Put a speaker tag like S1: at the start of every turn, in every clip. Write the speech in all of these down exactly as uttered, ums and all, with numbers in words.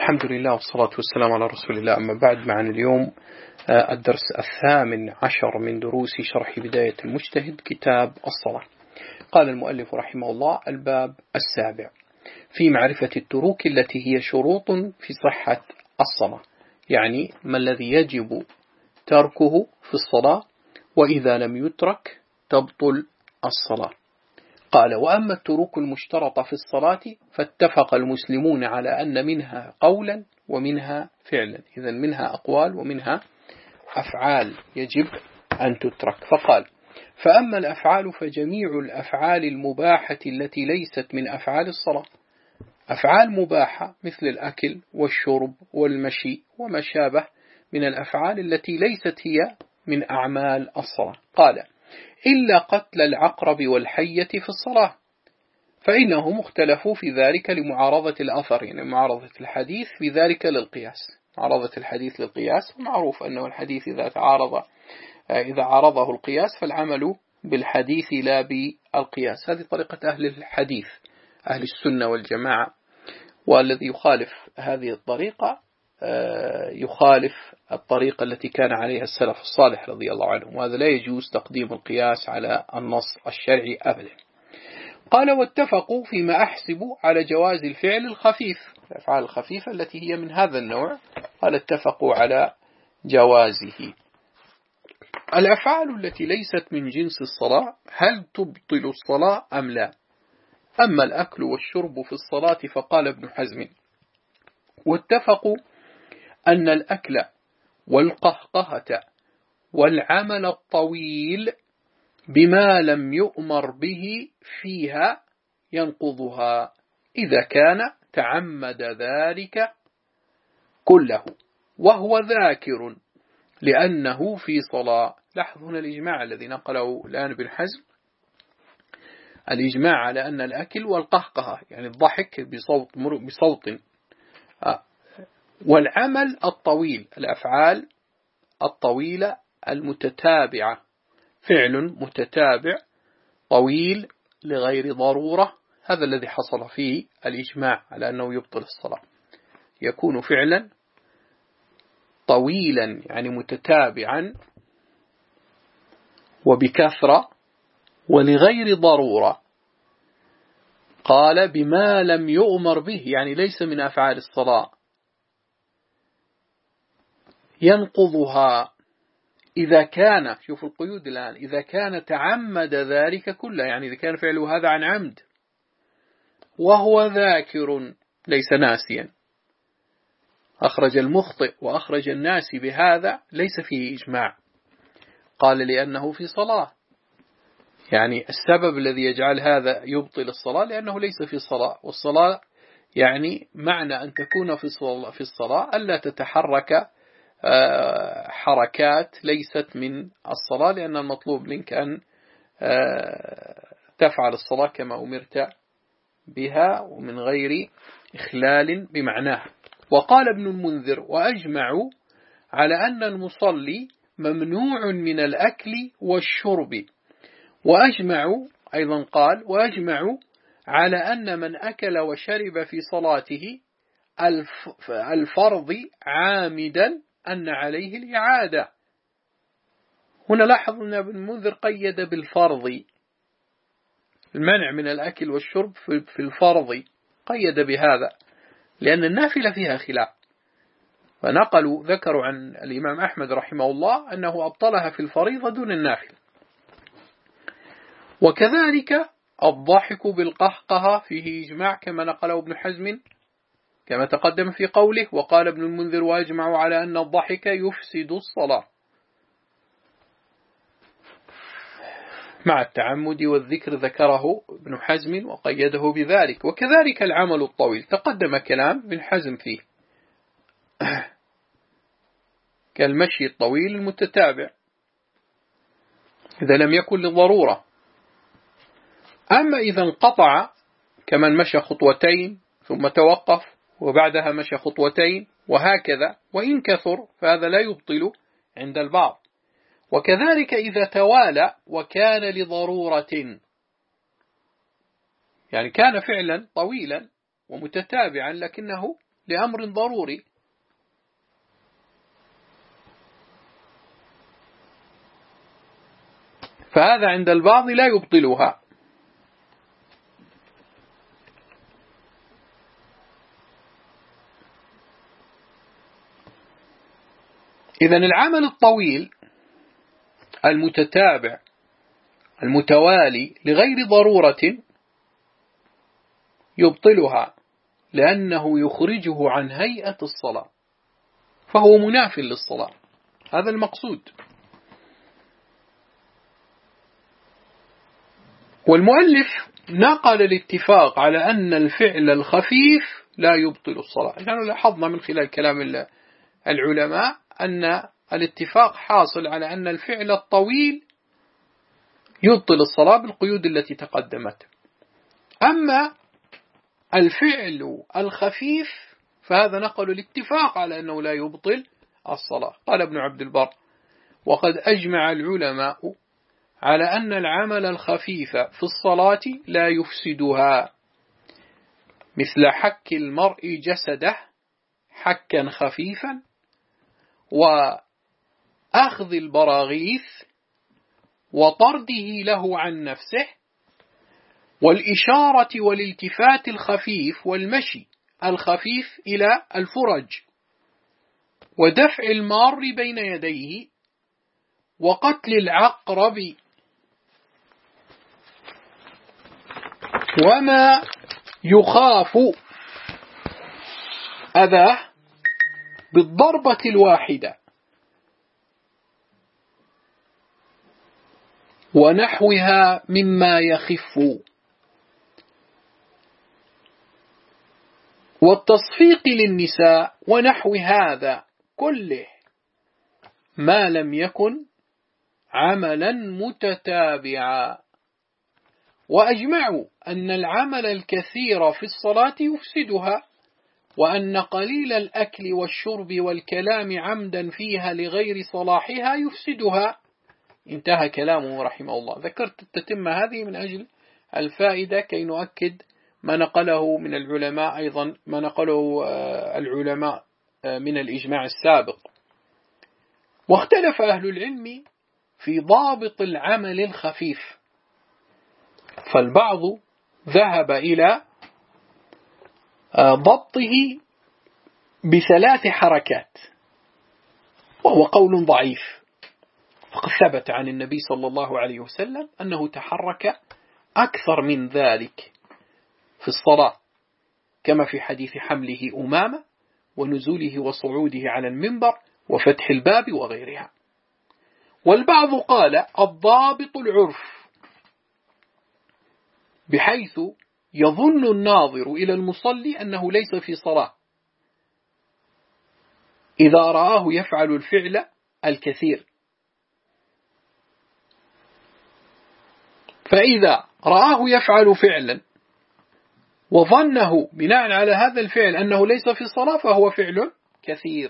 S1: الحمد لله والصلاة والسلام على رسول الله. أما بعد، معنا اليوم الدرس الثامن عشر من دروس شرح بداية المجتهد، كتاب الصلاة. قال المؤلف رحمه الله: الباب السابع في معرفة التروك التي هي شروط في صحة الصلاة، يعني ما الذي يجب تركه في الصلاة، وإذا لم يترك تبطل الصلاة. قال: وأما التروك المشترطة في الصلاة فاتفق المسلمون على أن منها قولا ومنها فعلا، إذا منها أقوال ومنها أفعال يجب أن تترك. فقال: فأما الأفعال فجميع الأفعال المباحة التي ليست من أفعال الصلاة، أفعال مباحة مثل الأكل والشرب والمشي وما شابه من الأفعال التي ليست هي من أعمال الصلاة. قال: إلا قتل العقرب والحية في الصلاة، فإنهم اختلفوا في ذلك لمعارضة الأثر، يعني معارضة الحديث في ذلك للقياس. معارضة الحديث للقياس، معروف أنه الحديث إذا تعارض إذا عارضه القياس فالعمل بالحديث لا بالقياس. هذه طريقة أهل الحديث، أهل السنة والجماعة، والذي يخالف هذه الطريقة يخالف الطريقة التي كان عليها السلف الصالح رضي الله عنهم، وهذا لا يجوز تقديم القياس على النص الشرعي أبدا. قال: واتفقوا فيما أحسب على جواز الفعل الخفيف، الأفعال الخفيفة التي هي من هذا النوع، قال اتفقوا على جوازه. الأفعال التي ليست من جنس الصلاة هل تبطل الصلاة أم لا؟ أما الأكل والشرب في الصلاة فقال ابن حزم: واتفقوا أن الأكل والقهقهة والعمل الطويل بما لم يؤمر به فيها ينقضها إذا كان تعمد ذلك كله وهو ذاكر لأنه في صلاة. لاحظوا هنا الإجماع الذي نقله الآن ابن حزم، الإجماع على أن الأكل والقهقهة يعني الضحك بصوت, بصوت والعمل الطويل، الأفعال الطويلة المتتابعة، فعل متتابع طويل لغير ضرورة، هذا الذي حصل فيه الإجماع على أنه يبطل الصلاة. يكون فعلا طويلا يعني متتابعا وبكثرة ولغير ضرورة. قال: بما لم يؤمر به، يعني ليس من أفعال الصلاة، ينقضها إذا كان، شوف القيود الآن، إذا كان تعمد ذلك كله، يعني إذا كان فعله هذا عن عمد وهو ذاكر ليس ناسيا. أخرج المخطئ وأخرج الناسي بهذا ليس فيه إجماع. قال: لأنه في صلاة، يعني السبب الذي يجعل هذا يبطل الصلاة لأنه ليس في صلاة، والصلاة يعني معنى أن تكون في الصلاة ألا تتحرك حركات ليست من الصلاة، لأن المطلوب منك أن تفعل الصلاة كما أمرت بها ومن غير إخلال بمعناها. وقال ابن المنذر: وأجمعوا على أن المصلي ممنوع من الأكل والشرب. وأجمعوا أيضا قال: وأجمعوا على أن من أكل وشرب في صلاته الفرض عامدا أن عليه الإعادة. هنا لاحظ أن ابن المنذر قيد بالفرض، المنع من الأكل والشرب في الفرض قيد بهذا لأن النافلة فيها خلاف، فنقلوا ذكروا عن الإمام أحمد رحمه الله أنه أبطلها في الفريضة دون النافلة. وكذلك الضحك بالقهقهة فيه إجماع كما نقله ابن حزم كما تقدم في قوله. وقال ابن المنذر: وأجمعوا على أن الضحك يفسد الصلاة مع التعمد والذكر، ذكره ابن حزم وقيده بذلك. وكذلك العمل الطويل تقدم كلام ابن حزم فيه كالمشي الطويل المتتابع إذا لم يكن للضرورة. أما إذا انقطع كمن مشى خطوتين ثم توقف وبعدها مشى خطوتين وهكذا، وإن كثر فهذا لا يبطل عند البعض. وكذلك إذا توالى وكان لضرورة، يعني كان فعلا طويلا ومتتابعا لكنه لأمر ضروري. فهذا عند البعض لا يبطلها. إذن العمل الطويل المتتابع المتوالي لغير ضرورة يبطلها، لأنه يخرجه عن هيئة الصلاة، فهو مناف للصلاة. هذا المقصود. والمؤلف نقل الاتفاق على أن الفعل الخفيف لا يبطل الصلاة. نحن لاحظنا من خلال كلام العلماء أن الاتفاق حاصل على أن الفعل الطويل يبطل الصلاة بالقيود التي تقدمت. أما الفعل الخفيف فهذا نقل الاتفاق على أنه لا يبطل الصلاة. قال ابن عبد البر: وقد أجمع العلماء على أن العمل الخفيف في الصلاة لا يفسدها، مثل حك المرء جسده حكا خفيفا، وأخذ البراغيث، وطرده له عن نفسه، والإشارة والالتفات الخفيف، والمشي الخفيف إلى الفرج، ودفع المار بين يديه، وقتل العقرب، وما يخاف أذاه بالضربة الواحدة، ونحوها مما يخف، والتصفيق للنساء، ونحو هذا كله، ما لم يكن عملا متتابعا. وأجمعوا أن العمل الكثير في الصلاة يفسدها، وأن قليل الأكل والشرب والكلام عمدا فيها لغير صلاحها يفسدها. انتهى كلامه رحمه الله. ذكرت التتمة هذه من أجل الفائدة كي نؤكد ما نقله من العلماء، أيضا ما نقله العلماء من الإجماع السابق. واختلف أهل العلم في ضابط العمل الخفيف، فالبعض ذهب إلى ضبطه بثلاث حركات، وهو قول ضعيف، فقد ثبت عن النبي صلى الله عليه وسلم أنه تحرك أكثر من ذلك في الصلاة، كما في حديث حمله أمامة، ونزوله وصعوده على المنبر، وفتح الباب وغيرها. والبعض قال الضابط العرف، بحيث يظن الناظر إلى المصلي أنه ليس في صلاة إذا رآه يفعل الفعل الكثير، فإذا رآه يفعل فعلا وظنه بناء على هذا الفعل أنه ليس في الصلاة فهو فعل كثير.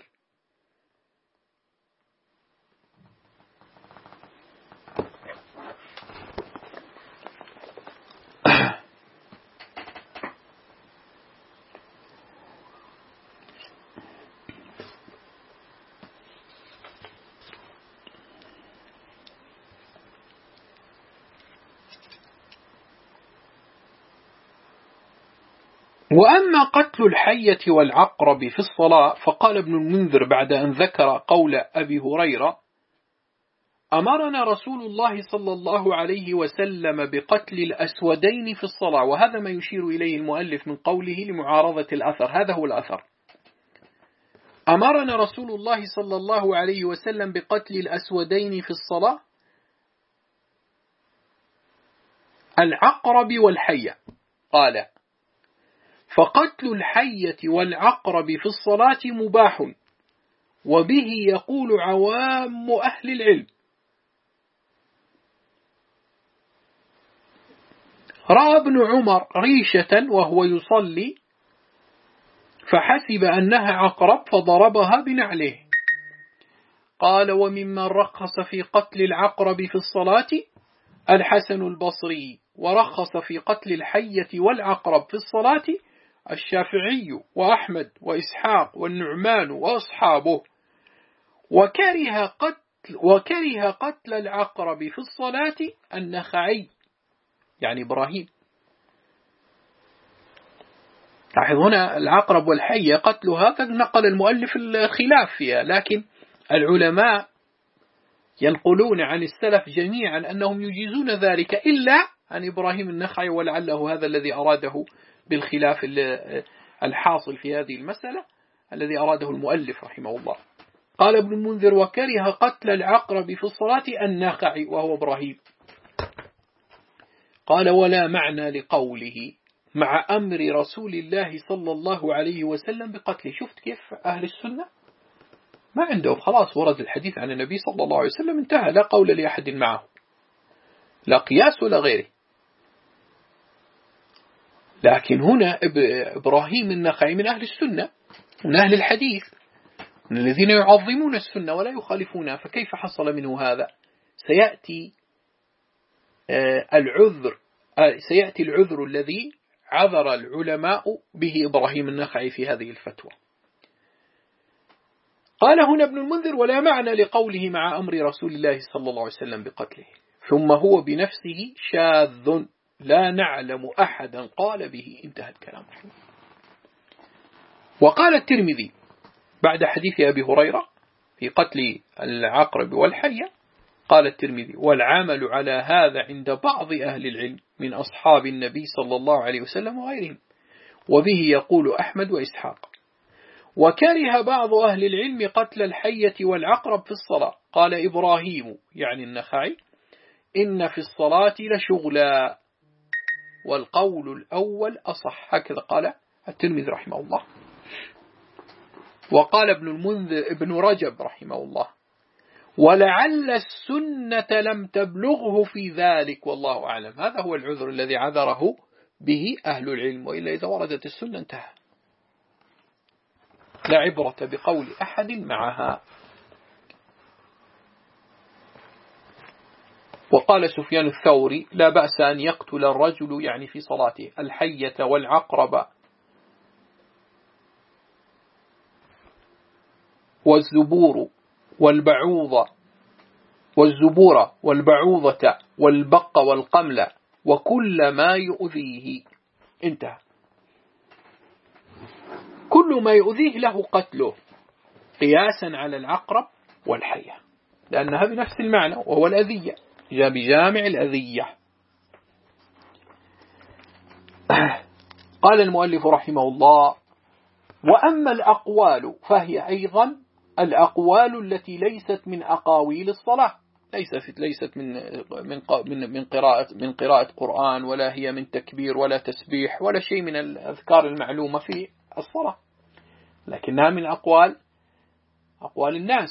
S1: وأما قتل الحية والعقرب في الصلاة فقال ابن المنذر بعد أن ذكر قول أبي هريرة: أمرنا رسول الله صلى الله عليه وسلم بقتل الأسودين في الصلاة. وهذا ما يشير إليه المؤلف من قوله لمعارضة الأثر، هذا هو الأثر. أمرنا رسول الله صلى الله عليه وسلم بقتل الأسودين في الصلاة، العقرب والحية. قال: فقتل الحية والعقرب في الصلاة مباح، وبه يقول عوام أهل العلم. رأى ابن عمر ريشة وهو يصلي فحسب أنها عقرب فضربها بنعله. قال: وممن رخص في قتل العقرب في الصلاة الحسن البصري، ورخص في قتل الحية والعقرب في الصلاة الشافعي وأحمد وإسحاق والنعمان وأصحابه، وكره قتل, وكره قتل العقرب في الصلاة النخعي يعني إبراهيم. لاحظ هنا العقرب والحية قتلها نقل المؤلف الخلاف فيها، لكن العلماء ينقلون عن السلف جميعا أنهم يجيزون ذلك إلا عن إبراهيم النخعي، ولعله هذا الذي أراده بالخلاف الحاصل في هذه المسألة الذي أراده المؤلف رحمه الله. قال ابن المنذر: وكره قتل العقرب في الصلاة النخعي وهو إبراهيم. قال: ولا معنى لقوله مع أمر رسول الله صلى الله عليه وسلم بقتله. شفت كيف أهل السنة ما عندهم، خلاص ورد الحديث عن النبي صلى الله عليه وسلم انتهى، لا قول لأحد معه، لا قياس ولا غيره. لكن هنا إبراهيم النخعي من أهل السنة، من أهل الحديث، من الذين يعظمون السنة ولا يخالفونها، فكيف حصل منه هذا؟ سيأتي العذر سيأتي العذر الذي عذر العلماء به إبراهيم النخعي في هذه الفتوى. قال هنا ابن المنذر: ولا معنى لقوله مع أمر رسول الله صلى الله عليه وسلم بقتله، ثم هو بنفسه شاذ لا نعلم أحدا قال به. انتهى الكلام. وقال الترمذي بعد حديث أبي هريرة في قتل العقرب والحية، قال الترمذي: والعمل على هذا عند بعض أهل العلم من أصحاب النبي صلى الله عليه وسلم وغيرهم، وبه يقول أحمد وإسحاق. وكره بعض أهل العلم قتل الحية والعقرب في الصلاة. قال إبراهيم يعني النخعي: إن في الصلاة لشغلا، والقول الأول أصح. هكذا قال الترمذي رحمه الله. وقال ابن المنذر ابن رجب رحمه الله: ولعل السنة لم تبلغه في ذلك والله أعلم. هذا هو العذر الذي عذره به أهل العلم، وإلا إذا وردت السنة انتهى، لا عبرة بقول أحد معها. وقال سفيان الثوري: لا بأس أن يقتل الرجل يعني في صلاته الحية والعقرب والزبور والبعوضة والزبور والبعوضة والبق والقمل وكل ما يؤذيه. انتهى. كل ما يؤذيه له قتله قياسا على العقرب والحية، لأنها بنفس المعنى وهو الأذية، جاء بجامع الأذية. قال المؤلف رحمه الله: وأما الأقوال فهي أيضا الأقوال التي ليست من أقاويل الصلاة، ليست ليست من من من من قراءة من قراءة قرآن، ولا هي من تكبير ولا تسبيح ولا شيء من الأذكار المعلومة في الصلاة، لكنها من أقوال أقوال الناس.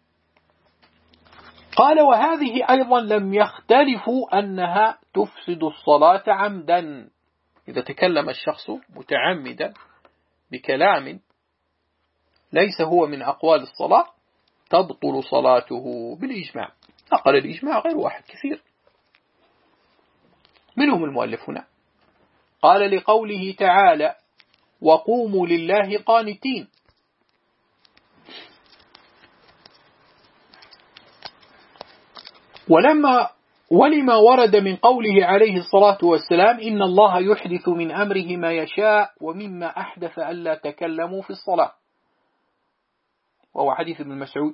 S1: قال: وهذه أيضا لم يختلفوا أنها تفسد الصلاة عمدا. إذا تكلم الشخص متعمدا بكلام ليس هو من أقوال الصلاة تبطل صلاته بالإجماع. نقل الإجماع غير واحد كثير، منهم المؤلف هنا. قال: لقوله تعالى: وقوموا لله قانتين. ولما ولما ورد من قوله عليه الصلاة والسلام: إن الله يحدث من أمره ما يشاء، ومما أحدث ألا تكلموا في الصلاة، وهو حديث ابن مسعود.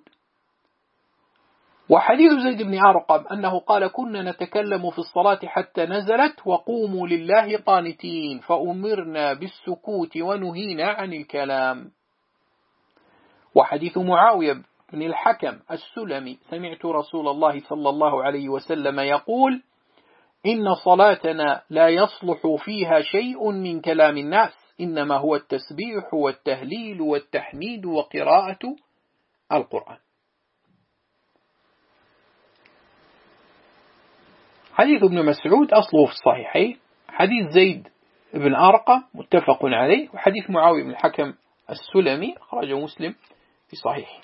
S1: وحديث زيد بن أرقم أنه قال: كنا نتكلم في الصلاة حتى نزلت وقوموا لله قانتين، فأمرنا بالسكوت ونهينا عن الكلام. وحديث معاوية بن الحكم السلمي: سمعت رسول الله صلى الله عليه وسلم يقول: إن صلاتنا لا يصلح فيها شيء من كلام الناس، إنما هو التسبيح والتهليل والتحميد وقراءة القرآن. حديث ابن مسعود أصله في الصحيحين، حديث زيد بن أرقم متفق عليه، وحديث معاوية بن الحكم السلمي أخرجه مسلم في صحيح.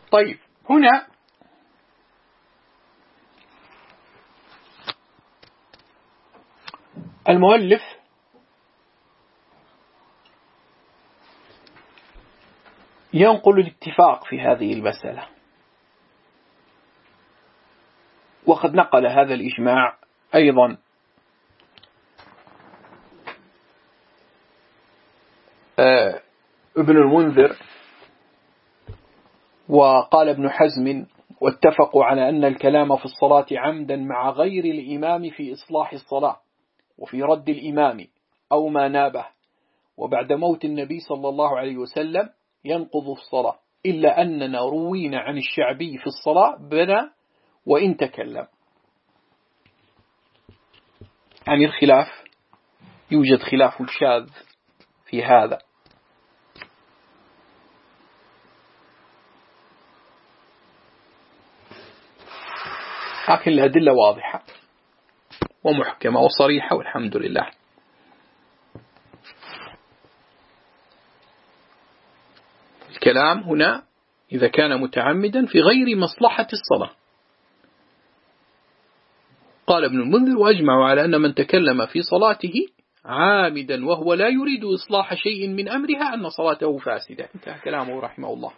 S1: طيب هنا المؤلف ينقل الاتفاق في هذه المسألة، وقد نقل هذا الإجماع أيضا آه ابن المنذر، وقال ابن حزم واتفقوا على أن الكلام في الصلاة عمدا مع غير الإمام في إصلاح الصلاة وفي رد الإمام أو ما نابه وبعد موت النبي صلى الله عليه وسلم ينقض الصلاة، إلا أننا روينا عن الشعبي في الصلاة بنى وإن تكلم. عن الخلاف يوجد خلاف شاذ في هذا، لكن الأدلة واضحة ومحكمة وصريحة والحمد لله. الكلام هنا إذا كان متعمدا في غير مصلحة الصلاة. قال ابن المنذر وأجمعوا على أن من تكلم في صلاته عامدا وهو لا يريد إصلاح شيء من أمرها أن صلاته فاسدة. انتهى كلامه رحمه الله.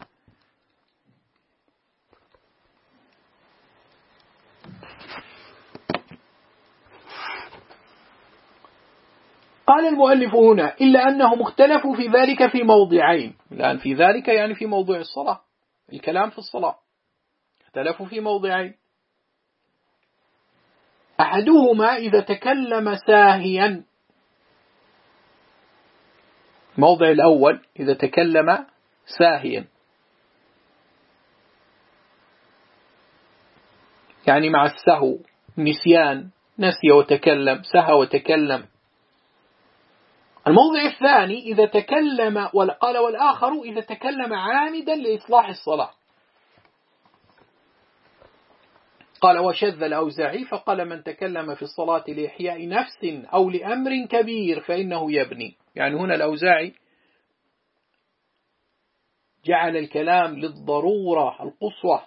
S1: قال المؤلف هنا إلا أنهم اختلفوا في ذلك في موضعين. الآن في ذلك يعني في موضوع الصلاة، الكلام في الصلاة اختلفوا في موضعين. أحدهما إذا تكلم ساهيا، الموضع الأول إذا تكلم ساهيا يعني مع السهو، نسيان، نسي وتكلم، سهى وتكلم. الموضع الثاني إذا تكلم، قال والآخر إذا تكلم عامدا لإصلاح الصلاة. قال وشذ الأوزاعي فقال من تكلم في الصلاة لإحياء نفس أو لأمر كبير فإنه يبني. يعني هنا الأوزاعي جعل الكلام للضرورة القصوى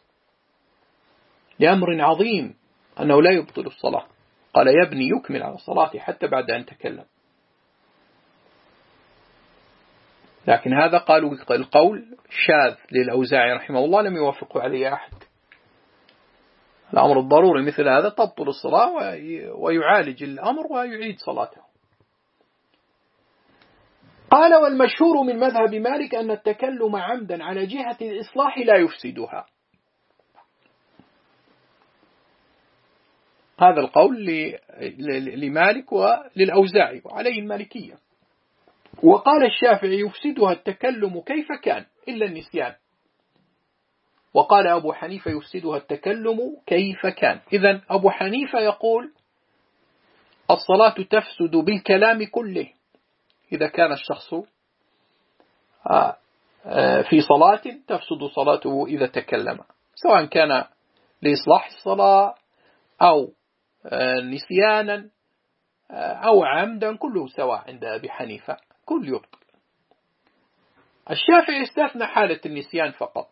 S1: لأمر عظيم أنه لا يبطل الصلاة، قال يبني يكمل على الصلاة حتى بعد أن تكلم. لكن هذا قالوا القول شاذ للأوزاعي رحمه الله لم يوافقوا عليه أحد. الأمر الضروري مثل هذا تبطل الصلاة ويعالج الأمر ويعيد صلاته. قال والمشهور من مذهب مالك أن التكلم عمدا على جهة الإصلاح لا يفسدها. هذا القول لمالك وللأوزاعي وعليه المالكية. وقال الشافعي يفسدها التكلم كيف كان إلا النسيان. وقال أبو حنيفة يفسدها التكلم كيف كان. إذن أبو حنيفة يقول الصلاة تفسد بالكلام كله إذا كان الشخص في صلاة تفسد صلاته إذا تكلم، سواء كان لإصلاح الصلاة أو نسيانا أو عمدا، كله سواء عند أبي حنيفة، كل يبطل. الشافعي استثنى حالة النسيان فقط،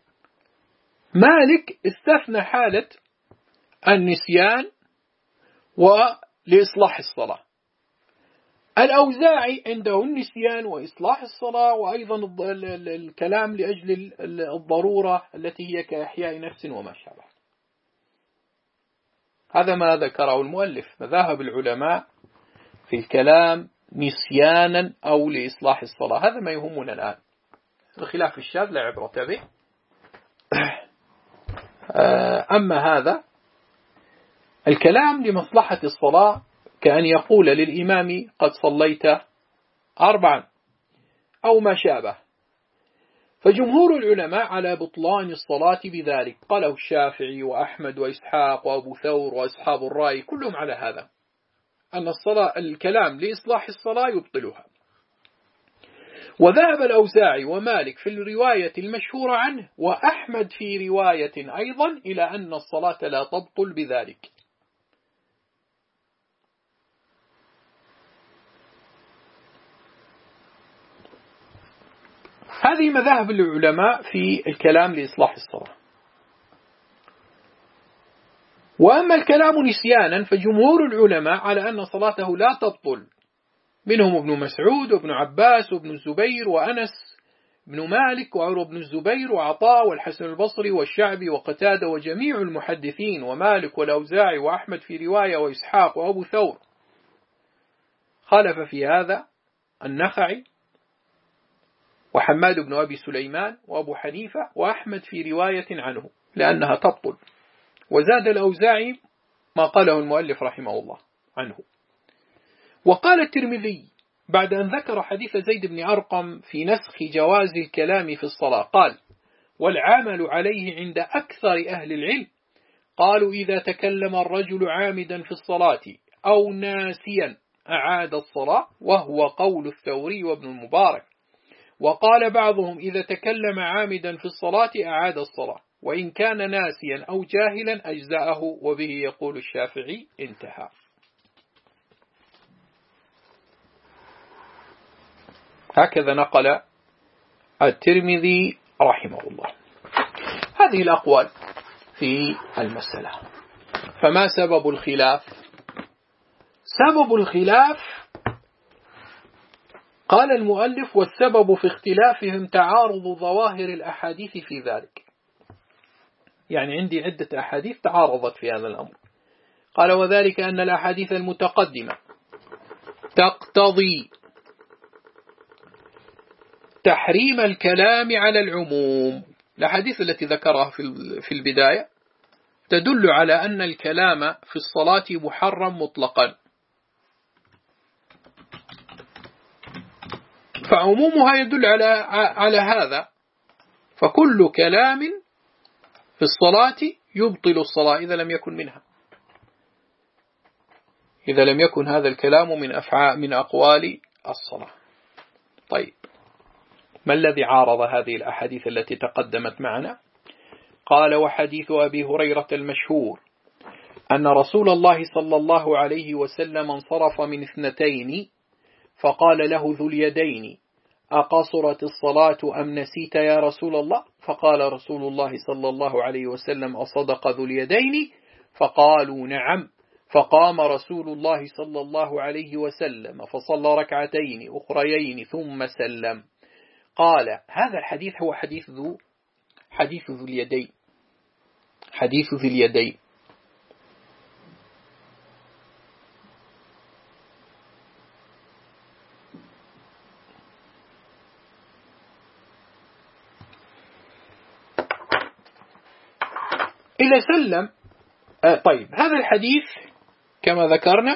S1: مالك استثنى حالة النسيان ولإصلاح الصلاة. الأوزاعي عنده النسيان وإصلاح الصلاة وأيضا الكلام لأجل الضرورة التي هي كإحياء نفس وما شابه. هذا ما ذكره المؤلف، مذاهب العلماء في الكلام نسيانا أو لإصلاح الصلاة. هذا ما يهمنا الآن. الخلاف الشاذ لا عبرة به. أما هذا الكلام لمصلحة الصلاة كأن يقول للإمام قد صليت أربعا أو ما شابه، فجمهور العلماء على بطلان الصلاة بذلك، قاله الشافعي وأحمد وإسحاق وأبو ثور وأصحاب الرأي كلهم على هذا، أن الصلاة الكلام لإصلاح الصلاة يبطلها. وذهب الأوزاعي ومالك في الرواية المشهورة عنه وأحمد في رواية أيضا إلى أن الصلاة لا تبطل بذلك. هذه مذاهب العلماء في الكلام لإصلاح الصلاة. وأما الكلام نسيانا فجمهور العلماء على أن صلاته لا تبطل، منهم ابن مسعود وابن عباس وابن الزبير وأنس بن مالك وعروة بن الزبير وعطاء والحسن البصري والشعبي وقتادة وجميع المحدثين ومالك والأوزاعي وأحمد في رواية وإسحاق وأبو ثور. خالف في هذا النخعي وحماد بن أبي سليمان وأبو حنيفة وأحمد في رواية عنه لأنها تبطل. وزاد الأوزاعي ما قاله المؤلف رحمه الله عنه. وقال الترمذي بعد أن ذكر حديث زيد بن أرقم في نسخ جواز الكلام في الصلاة قال: والعامل عليه عند أكثر أهل العلم قالوا إذا تكلم الرجل عامدا في الصلاة أو ناسيا أعاد الصلاة، وهو قول الثوري وابن المبارك. وقال بعضهم إذا تكلم عامدا في الصلاة أعاد الصلاة، وإن كان ناسيا أو جاهلا أجزاءه، وبه يقول الشافعي. انتهى. هكذا نقل الترمذي رحمه الله هذه الأقوال في المسألة. فما سبب الخلاف؟ سبب الخلاف قال المؤلف: والسبب في اختلافهم تعارض ظواهر الأحاديث في ذلك. يعني عندي عدة أحاديث تعارضت في هذا الأمر. قال: وذلك أن الأحاديث المتقدمة تقتضي تحريم الكلام على العموم. الأحاديث التي ذكرها في البداية تدل على أن الكلام في الصلاة محرم مطلقا، فعمومها يدل على على هذا. فكل كلام في الصلاة يبطل الصلاة إذا لم يكن منها، إذا لم يكن هذا الكلام من أفعال من أقوال الصلاة. طيب، ما الذي عارض هذه الأحاديث التي تقدمت معنا؟ قال: وحديث أبي هريرة المشهور أن رسول الله صلى الله عليه وسلم انصرف من اثنتين فقال له ذو اليدين: أقصرت الصلاة أم نسيت يا رسول الله؟ فقال رسول الله صلى الله عليه وسلم: أصدق ذو اليدين؟ فقالوا: نعم. فقام رسول الله صلى الله عليه وسلم فصلى ركعتين أخريين ثم سلم. قال: هذا الحديث هو حديث ذو حديث ذو اليدين حديث ذو اليدين إذا سلم. آه طيب، هذا الحديث كما ذكرنا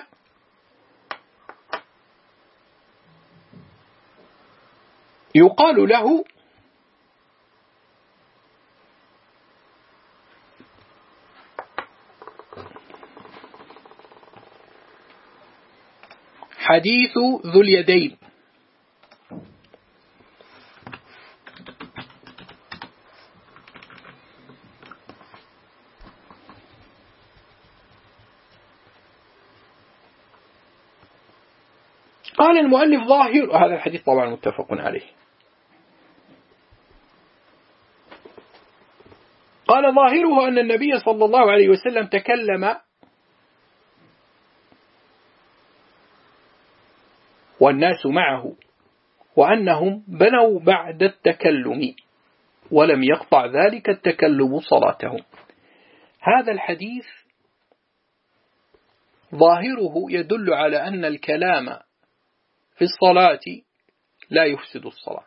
S1: يقال له حديث ذو اليدين. قال المؤلف: ظاهر هذا الحديث طبعا متفق عليه. قال: ظاهره أن النبي صلى الله عليه وسلم تكلم والناس معه، وأنهم بنوا بعد التكلم ولم يقطع ذلك التكلم صلاتهم. هذا الحديث ظاهره يدل على أن الكلام في الصلاة لا يفسد الصلاة.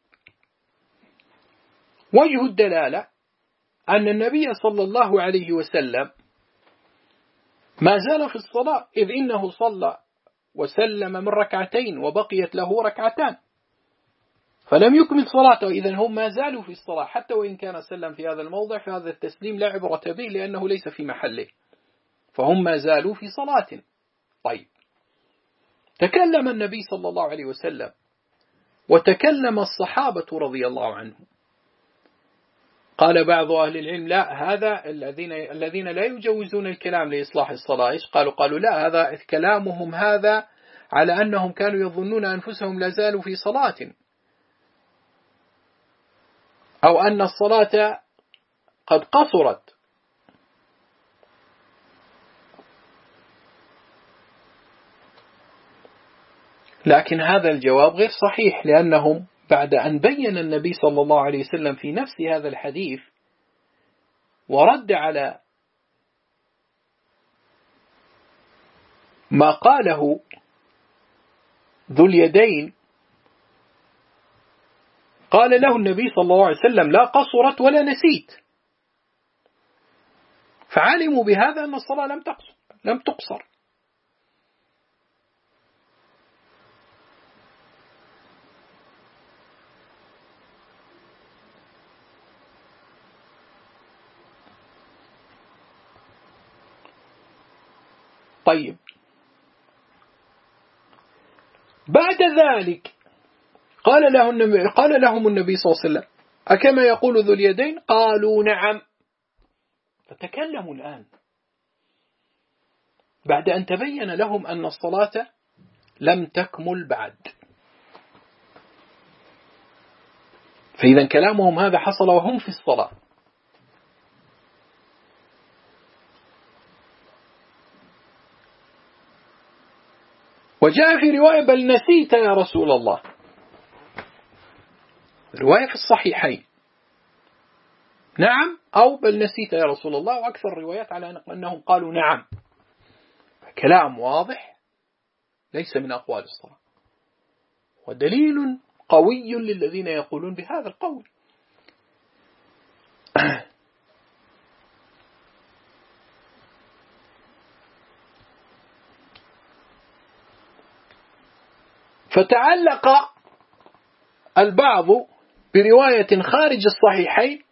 S1: وجه الدلالة أن النبي صلى الله عليه وسلم ما زال في الصلاة، إذ إنه صلى وسلم من ركعتين وبقيت له ركعتان، فلم يكمل صلاته. إذن هم ما زالوا في الصلاة، حتى وإن كان سلم في هذا الموضع فهذا التسليم لا عبرة به لأنه ليس في محله، فهم ما زالوا في صلاة. طيب، تكلم النبي صلى الله عليه وسلم وتكلم الصحابة رضي الله عنهم. قال بعض أهل العلم: لا، هذا الذين الذين لا يجوزون الكلام لإصلاح الصلاة. إيش قالوا؟ قالوا: لا، هذا كلامهم هذا على أنهم كانوا يظنون أنفسهم لا زالوا في صلاة، أو أن الصلاة قد قصرت. لكن هذا الجواب غير صحيح، لأنهم بعد أن بين النبي صلى الله عليه وسلم في نفس هذا الحديث ورد على ما قاله ذو اليدين، قال له النبي صلى الله عليه وسلم لا قصرت ولا نسيت، فعلموا بهذا أن الصلاة لم تقصر لم تقصر. طيب، بعد ذلك قال له النبي قال لهم النبي صلى الله عليه وسلم أكما يقول ذو اليدين؟ قالوا نعم. فتكلموا الآن بعد أن تبين لهم أن الصلاة لم تكمل بعد. فإذا كلامهم هذا حصل وهم في الصلاة. وجاء في رواية بل نسيت يا رسول الله، رواية في الصحيحين، نعم أو بل نسيت يا رسول الله، وأكثر الروايات على أنهم قالوا نعم. كلام واضح ليس من أقوال الصلاة، ودليل قوي للذين يقولون بهذا القول. فتعلق البعض برواية خارج الصحيحين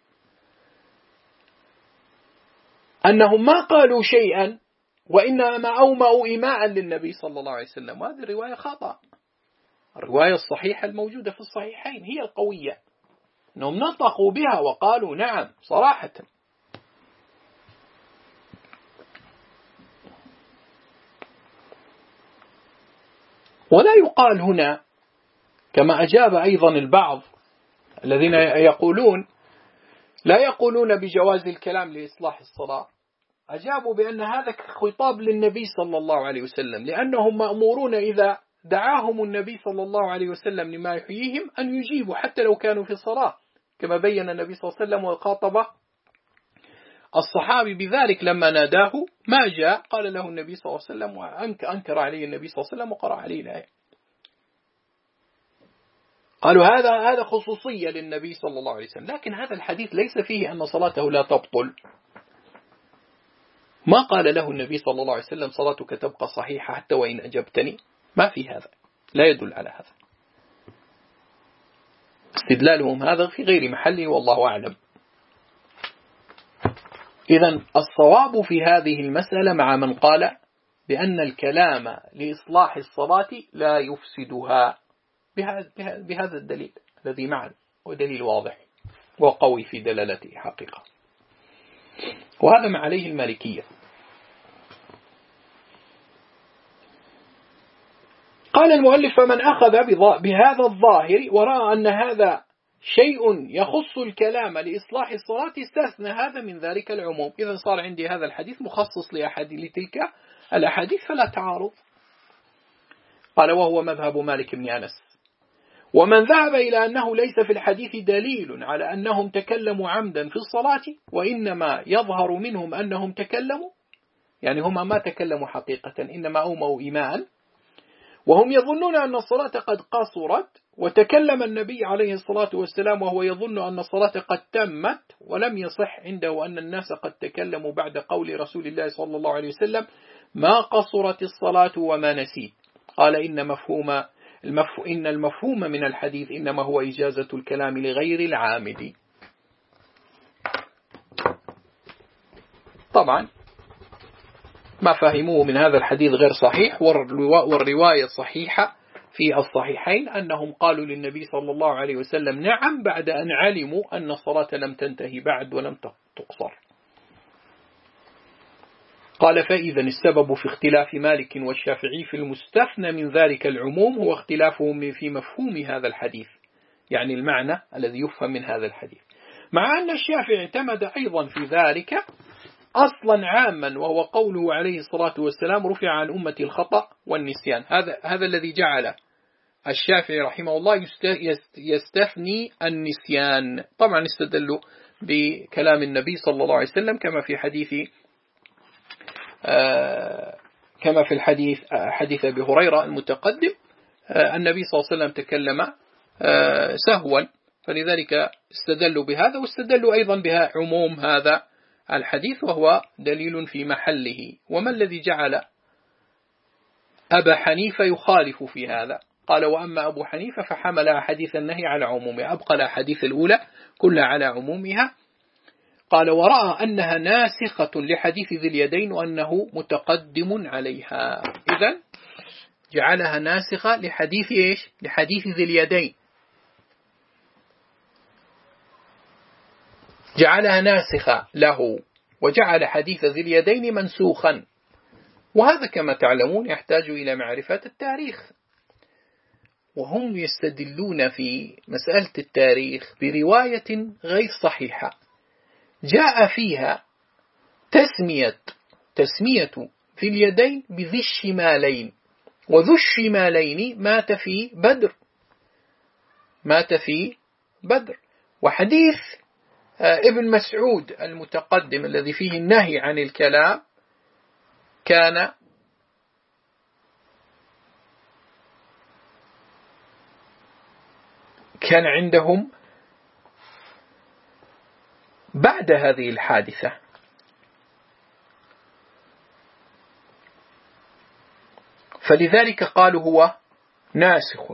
S1: أنهم ما قالوا شيئا وإنما أومأوا إيماء للنبي صلى الله عليه وسلم، وهذه الرواية خطأ. الرواية الصحيحة الموجودة في الصحيحين هي القوية، أنهم نطقوا بها وقالوا نعم صراحة. ولا يقال هنا كما أجاب أيضا البعض الذين يقولون لا يقولون بجواز الكلام لإصلاح الصلاة، أجابوا بأن هذا خطاب للنبي صلى الله عليه وسلم، لأنهم مأمورون إذا دعاهم النبي صلى الله عليه وسلم لما يحييهم أن يجيبوا حتى لو كانوا في الصلاة، كما بين النبي صلى الله عليه وسلم وخاطب الصحابي بذلك لما ناداه ما جاء، قال له النبي صلى الله عليه وسلم وأنكر عليه النبي صلى الله عليه وسلم وقرأ عليه الآية. قالوا هذا هذا خصوصية للنبي صلى الله عليه وسلم، لكن هذا الحديث ليس فيه أن صلاته لا تبطل. ما قال له النبي صلى الله عليه وسلم صلاتك تبقى صحيحة حتى وإن أجبتني، ما في هذا، لا يدل على هذا. استدلالهم هذا في غير محله والله أعلم. إذن الصواب في هذه المسألة مع من قال بأن الكلام لإصلاح الصلاة لا يفسدها بهذا الدليل الذي معنا، ودليل واضح وقوي في دلالته حقيقة، وهذا ما عليه المالكية. قال المؤلف فمن أخذ بهذا الظاهر ورأى أن هذا شيء يخص الكلام لإصلاح الصلاة استثنى هذا من ذلك العموم. إذن صار عندي هذا الحديث مخصص لأحد لتلك الأحاديث فلا تعارض. قال وهو مذهب مالك بن أنس. ومن ذهب إلى أنه ليس في الحديث دليل على أنهم تكلموا عمدا في الصلاة وإنما يظهر منهم أنهم تكلموا، يعني هم ما تكلموا حقيقة إنما أوموا إيماء، وهم يظنون أن الصلاة قد قصرت وتكلم النبي عليه الصلاة والسلام وهو يظن أن الصلاة قد تمت، ولم يصح عنده أن الناس قد تكلموا بعد قول رسول الله صلى الله عليه وسلم ما قصرت الصلاة وما نسيت. قال إن مفهوم المفهوم إن المفهوم من الحديث إنما هو إجازة الكلام لغير العامد. طبعا ما فهموه من هذا الحديث غير صحيح، والرواية الصحيحة في الصحيحين أنهم قالوا للنبي صلى الله عليه وسلم نعم بعد أن علموا أن الصلاة لم تنتهي بعد ولم تقصر. قال فإذا السبب في اختلاف مالك والشافعي في المستثنى من ذلك العموم هو اختلافهم في مفهوم هذا الحديث، يعني المعنى الذي يفهم من هذا الحديث. مع أن الشافعي اعتمد أيضا في ذلك أصلا عاما، وهو قوله عليه الصلاة والسلام رفع عن أمة الخطأ والنسيان. هذا هذا الذي جعل الشافعي رحمه الله يستثني النسيان. طبعا استدلوا بكلام النبي صلى الله عليه وسلم كما في حديث كما في الحديث حديث أبي هريرة المتقدم، النبي صلى الله عليه وسلم تكلم سهوا، فلذلك استدلوا بهذا، واستدلوا أيضا بها عموم هذا الحديث، وهو دليل في محله. وما الذي جعل أبا حنيفة يخالف في هذا؟ قال وأما أبو حنيفة فحمل حديث النهي على عمومه، أبقى الأحاديث الأولى كلها على عمومها. قال ورأى أنها ناسخة لحديث ذي اليدين وأنه متقدم عليها. إذن جعلها ناسخة لحديث إيش؟ لحديث ذي اليدين، جعلها ناسخة له، وجعل حديث ذي اليدين منسوخا. وهذا كما تعلمون يحتاج إلى معرفة التاريخ، وهم يستدلون في مسألة التاريخ برواية غير صحيحة جاء فيها تسمية تسمية ذي اليدين بذي الشمالين، وذو الشمالين مات في بدر مات في بدر وحديث ابن مسعود المتقدم الذي فيه النهي عن الكلام كان كان عندهم بعد هذه الحادثة. فلذلك قالوا هو ناسخ.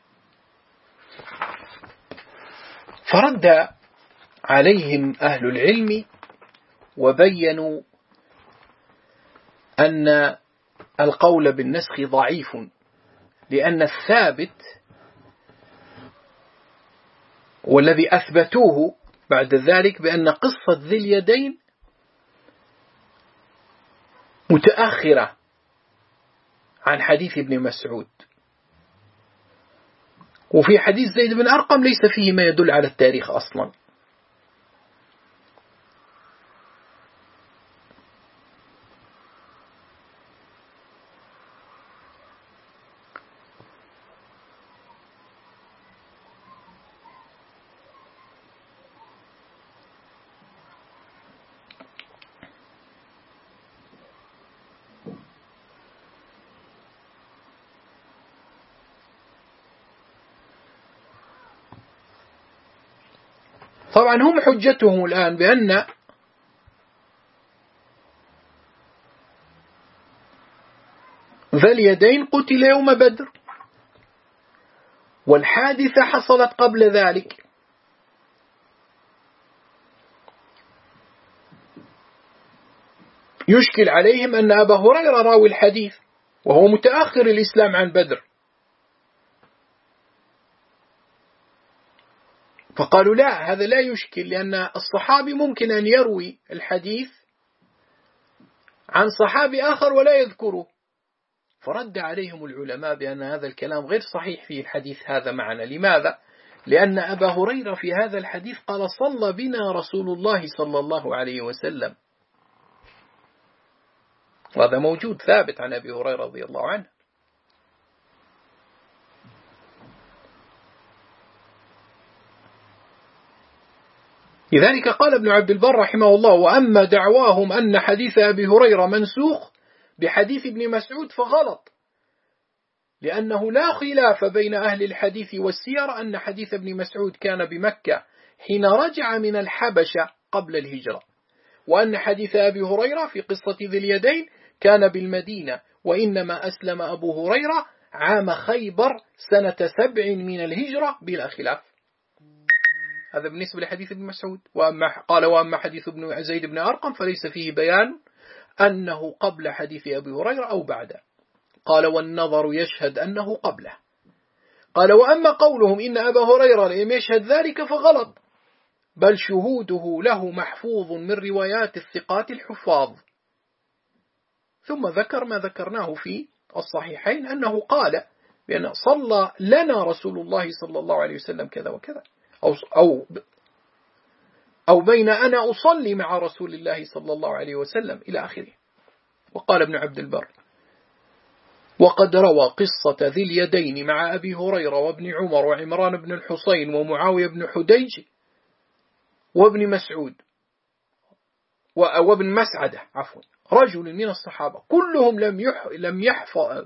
S1: فرد عليهم أهل العلم وبينوا أن القول بالنسخ ضعيف، لأن الثابت والذي أثبتوه بعد ذلك بأن قصة ذي اليدين متأخرة عن حديث ابن مسعود، وفي حديث زيد بن أرقم ليس فيه ما يدل على التاريخ أصلا. طبعا هم حجتهم الآن بأن ذا اليدين قتل يوم بدر، والحادثة حصلت قبل ذلك، يشكل عليهم أن أبا هريرة راوي الحديث وهو متأخر الإسلام عن بدر، فقالوا لا، هذا لا يشكل، لأن الصحابي ممكن أن يروي الحديث عن صحابي آخر ولا يذكره. فرد عليهم العلماء بأن هذا الكلام غير صحيح في الحديث هذا معنا. لماذا؟ لأن أبا هريرة في هذا الحديث قال صلى بنا رسول الله صلى الله عليه وسلم، وهذا موجود ثابت عن أبي هريرة رضي الله عنه. لذلك قال ابن عبد البر رحمه الله وأما دعواهم أن حديث أبي هريرة منسوخ بحديث ابن مسعود فغلط، لأنه لا خلاف بين أهل الحديث والسير أن حديث ابن مسعود كان بمكة حين رجع من الحبشة قبل الهجرة، وأن حديث أبي هريرة في قصة ذي اليدين كان بالمدينة، وإنما أسلم أبو هريرة عام خيبر سنة سبع من الهجرة بلا خلاف. هذا بالنسبة لحديث ابن مسعود. وأما قال وأما حديث ابن زيد بن أرقم فليس فيه بيان أنه قبل حديث أبي هريرة أو بعده. قال والنظر يشهد أنه قبله. قال وأما قولهم إن أبا هريرة لم يشهد ذلك فغلط، بل شهوده له محفوظ من روايات الثقات الحفاظ. ثم ذكر ما ذكرناه في الصحيحين أنه قال بأن صلى لنا رسول الله صلى الله عليه وسلم كذا وكذا، أو, أو أو بين أنا أصلي مع رسول الله صلى الله عليه وسلم إلى آخره. وقال ابن عبد البر: وقد روى قصة ذي اليدين مع أبي هريرة وابن عمر وعمران بن الحصين ومعاوية بن حديج وابن مسعود وابن مسعدة عفوا رجل من الصحابة كلهم لم لم يحفظ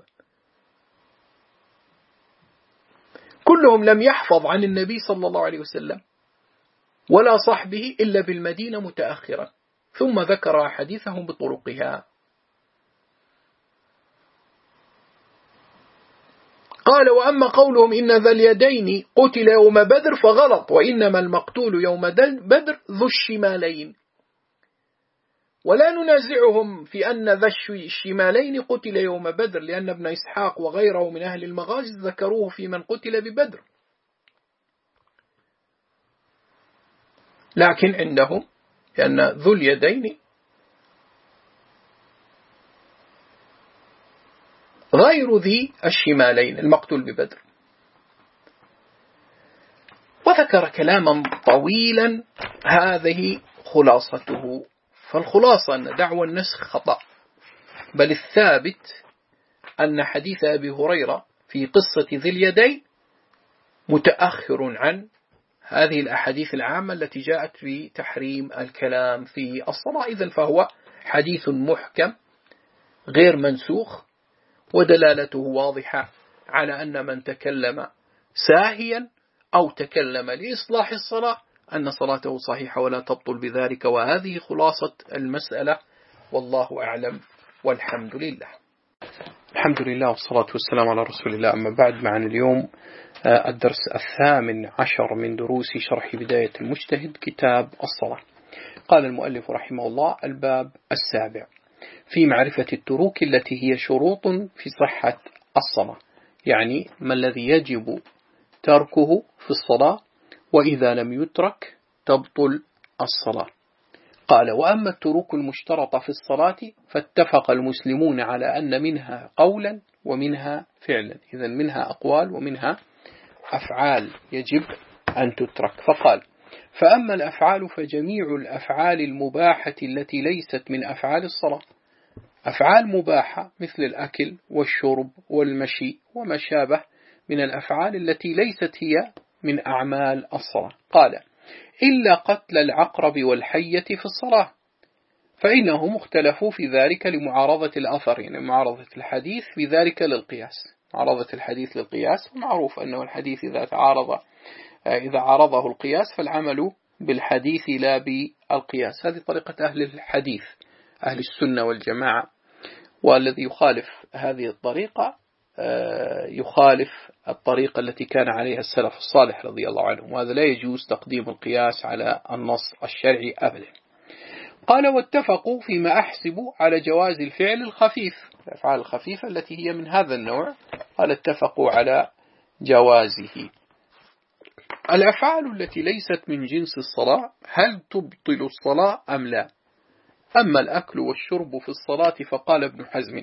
S1: كلهم لم يحفظ عن النبي صلى الله عليه وسلم ولا صحبه إلا بالمدينة متأخرا، ثم ذكر حديثهم بطرقها. قال: وأما قولهم إن ذا اليدين قتل يوم بدر فغلط، وإنما المقتول يوم بدر ذو الشمالين. ولا ننازعهم في أن ذا الشمالين قتل يوم بدر، لأن ابن إسحاق وغيره من أهل المغازي ذكروه في من قتل ببدر، لكن عندهم لأن ذو اليدين غير ذي الشمالين المقتول ببدر. وذكر كلاما طويلا، هذه خلاصته. فالخلاصة أن دعوى النسخ خطأ، بل الثابت أن حديث أبي هريرة في قصة ذي اليدين متأخر عن هذه الأحاديث العامة التي جاءت في تحريم الكلام في الصلاة. إذن فهو حديث محكم غير منسوخ، ودلالته واضحة على أن من تكلم ساهيا أو تكلم لإصلاح الصلاة أن صلاته صحيحة ولا تبطل بذلك. وهذه خلاصة المسألة، والله أعلم والحمد لله. الحمد لله والصلاة والسلام على رسول الله. أما بعد، معنا اليوم الدرس الثامن عشر من دروس شرح بداية المجتهد، كتاب الصلاة. قال المؤلف رحمه الله: الباب السابع في معرفة التروك التي هي شروط في صحة الصلاة، يعني ما الذي يجب تركه في الصلاة، وإذا لم يترك تبطل الصلاة. قال: وأما التروك المشترطة في الصلاة فاتفق المسلمون على أن منها قولا ومنها فعلا، إذن منها أقوال ومنها أفعال يجب أن تترك. فقال: فأما الأفعال فجميع الأفعال المباحة التي ليست من أفعال الصلاة، أفعال مباحة مثل الأكل والشرب والمشي وما شابه من الأفعال التي ليست هي من أعمال الصلاة. قال: إلا قتل العقرب والحية في الصلاة، فإنهم اختلفوا في ذلك لمعارضة الأثر، يعني معارضة الحديث في ذلك للقياس. معارضة الحديث للقياس، ومعروف أنه الحديث إذا تعارض إذا عارضه القياس فالعمل بالحديث لا بالقياس. هذه طريقة أهل الحديث أهل السنة والجماعة، والذي يخالف هذه الطريقة يخالف الطريقة التي كان عليها السلف الصالح رضي الله عنهم، وهذا لا يجوز تقديم القياس على النص الشرعي أبدا. قال: واتفقوا فيما أحسب على جواز الفعل الخفيف، الأفعال الخفيفة التي هي من هذا النوع، قال اتفقوا على جوازه. الأفعال التي ليست من جنس الصلاة هل تبطل الصلاة أم لا؟ أما الأكل والشرب في الصلاة فقال ابن حزم: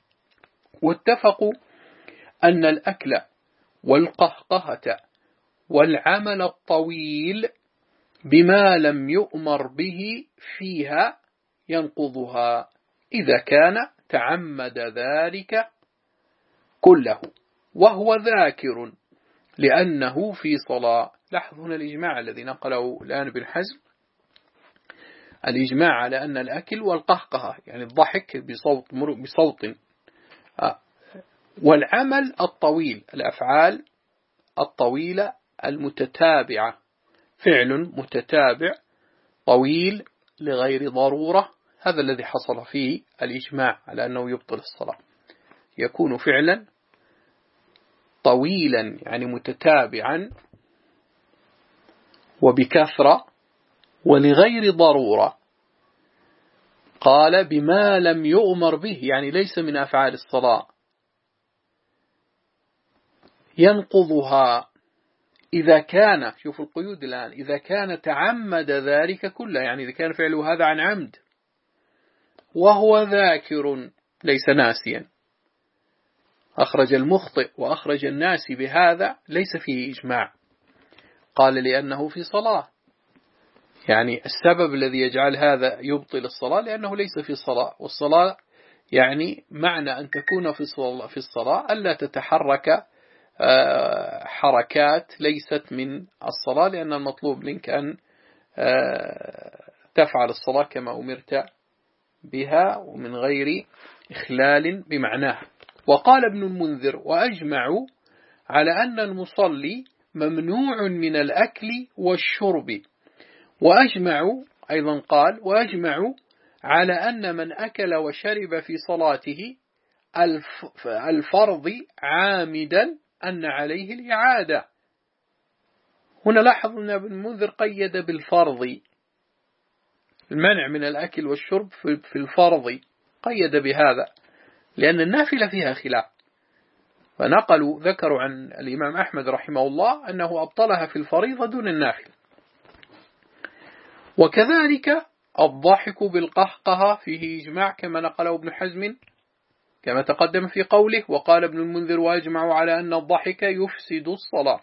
S1: واتفقوا أن الأكل والقهقهة والعمل الطويل بما لم يؤمر به فيها ينقضها إذا كان تعمد ذلك كله وهو ذاكر لأنه في صلاة. لاحظوا هنا الإجماع الذي نقله الآن ابن حزم، الإجماع على أن الأكل والقهقهة يعني الضحك بصوت, بصوت والعمل الطويل، الأفعال الطويلة المتتابعة، فعل متتابع طويل لغير ضرورة، هذا الذي حصل فيه الإجماع على أنه يبطل الصلاة. يكون فعلا طويلا يعني متتابعا وبكثرة ولغير ضرورة. قال: بما لم يؤمر به، يعني ليس من أفعال الصلاة، ينقضها إذا كان، شوف القيود الآن، إذا كان تعمد ذلك كله، يعني إذا كان فعله هذا عن عمد وهو ذاكر ليس ناسيا. أخرج المخطئ وأخرج الناس بهذا ليس فيه إجماع. قال: لأنه في صلاة، يعني السبب الذي يجعل هذا يبطل الصلاة لأنه ليس في صلاة، والصلاة يعني معنى أن تكون في الصلاة, في الصلاة ألا تتحرك حركات ليست من الصلاة، لأن المطلوب منك أن تفعل الصلاة كما أمرت بها ومن غير إخلال بمعناه. وقال ابن المنذر: وأجمعوا على أن المصلي ممنوع من الأكل والشرب. وأجمعوا أيضا قال: وأجمعوا على أن من أكل وشرب في صلاته الفرض عامدا أن عليه الإعادة. هنا لاحظ أن ابن المنذر قيد بالفرض، المنع من الأكل والشرب في الفرض قيد بهذا لأن النافلة فيها خلاف، فنقلوا ذكروا عن الإمام أحمد رحمه الله أنه أبطلها في الفريضة دون النافلة. وكذلك الضحك بالقهقه فيه إجماع كما نقله ابن حزم كما تقدم في قوله: وقال ابن المنذر: وأجمعوا على أن الضحك يفسد الصلاة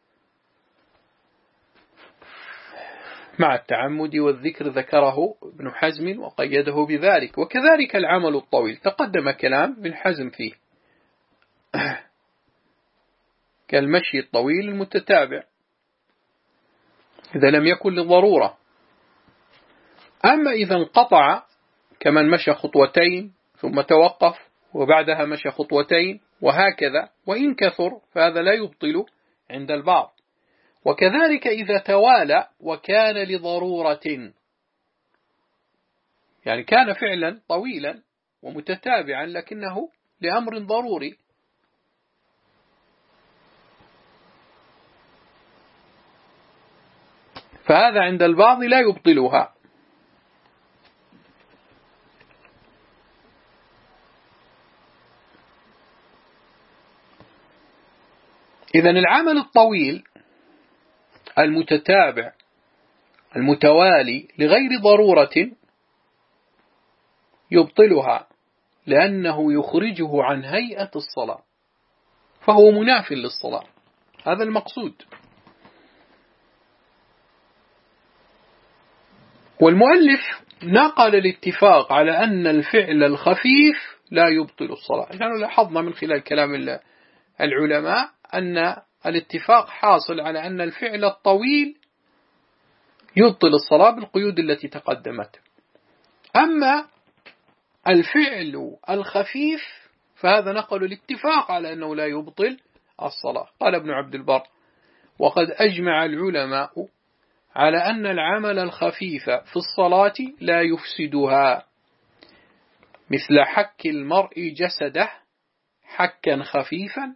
S1: مع التعمد والذكر، ذكره ابن حزم وقيده بذلك. وكذلك العمل الطويل تقدم كلام ابن حزم فيه كالمشي الطويل المتتابع إذا لم يكن للضرورة. أما إذا انقطع كمن مشى خطوتين ثم توقف وبعدها مشى خطوتين وهكذا وإن كثر فهذا لا يبطل عند البعض. وكذلك إذا توالى وكان لضرورة، يعني كان فعلا طويلا ومتتابعا لكنه لأمر ضروري، فهذا عند البعض لا يبطلها. إذن العمل الطويل المتتابع المتوالي لغير ضرورة يبطلها لأنه يخرجه عن هيئة الصلاة، فهو مناف للصلاة، هذا المقصود. والمؤلف نقل الاتفاق على أن الفعل الخفيف لا يبطل الصلاة. نحن لاحظنا من خلال كلام العلماء أن الاتفاق حاصل على أن الفعل الطويل يبطل الصلاة بالقيود التي تقدمت. أما الفعل الخفيف فهذا نقل الاتفاق على أنه لا يبطل الصلاة. قال ابن عبد البر: وقد أجمع العلماء على أن العمل الخفيف في الصلاة لا يفسدها، مثل حك المرء جسده حكا خفيفا،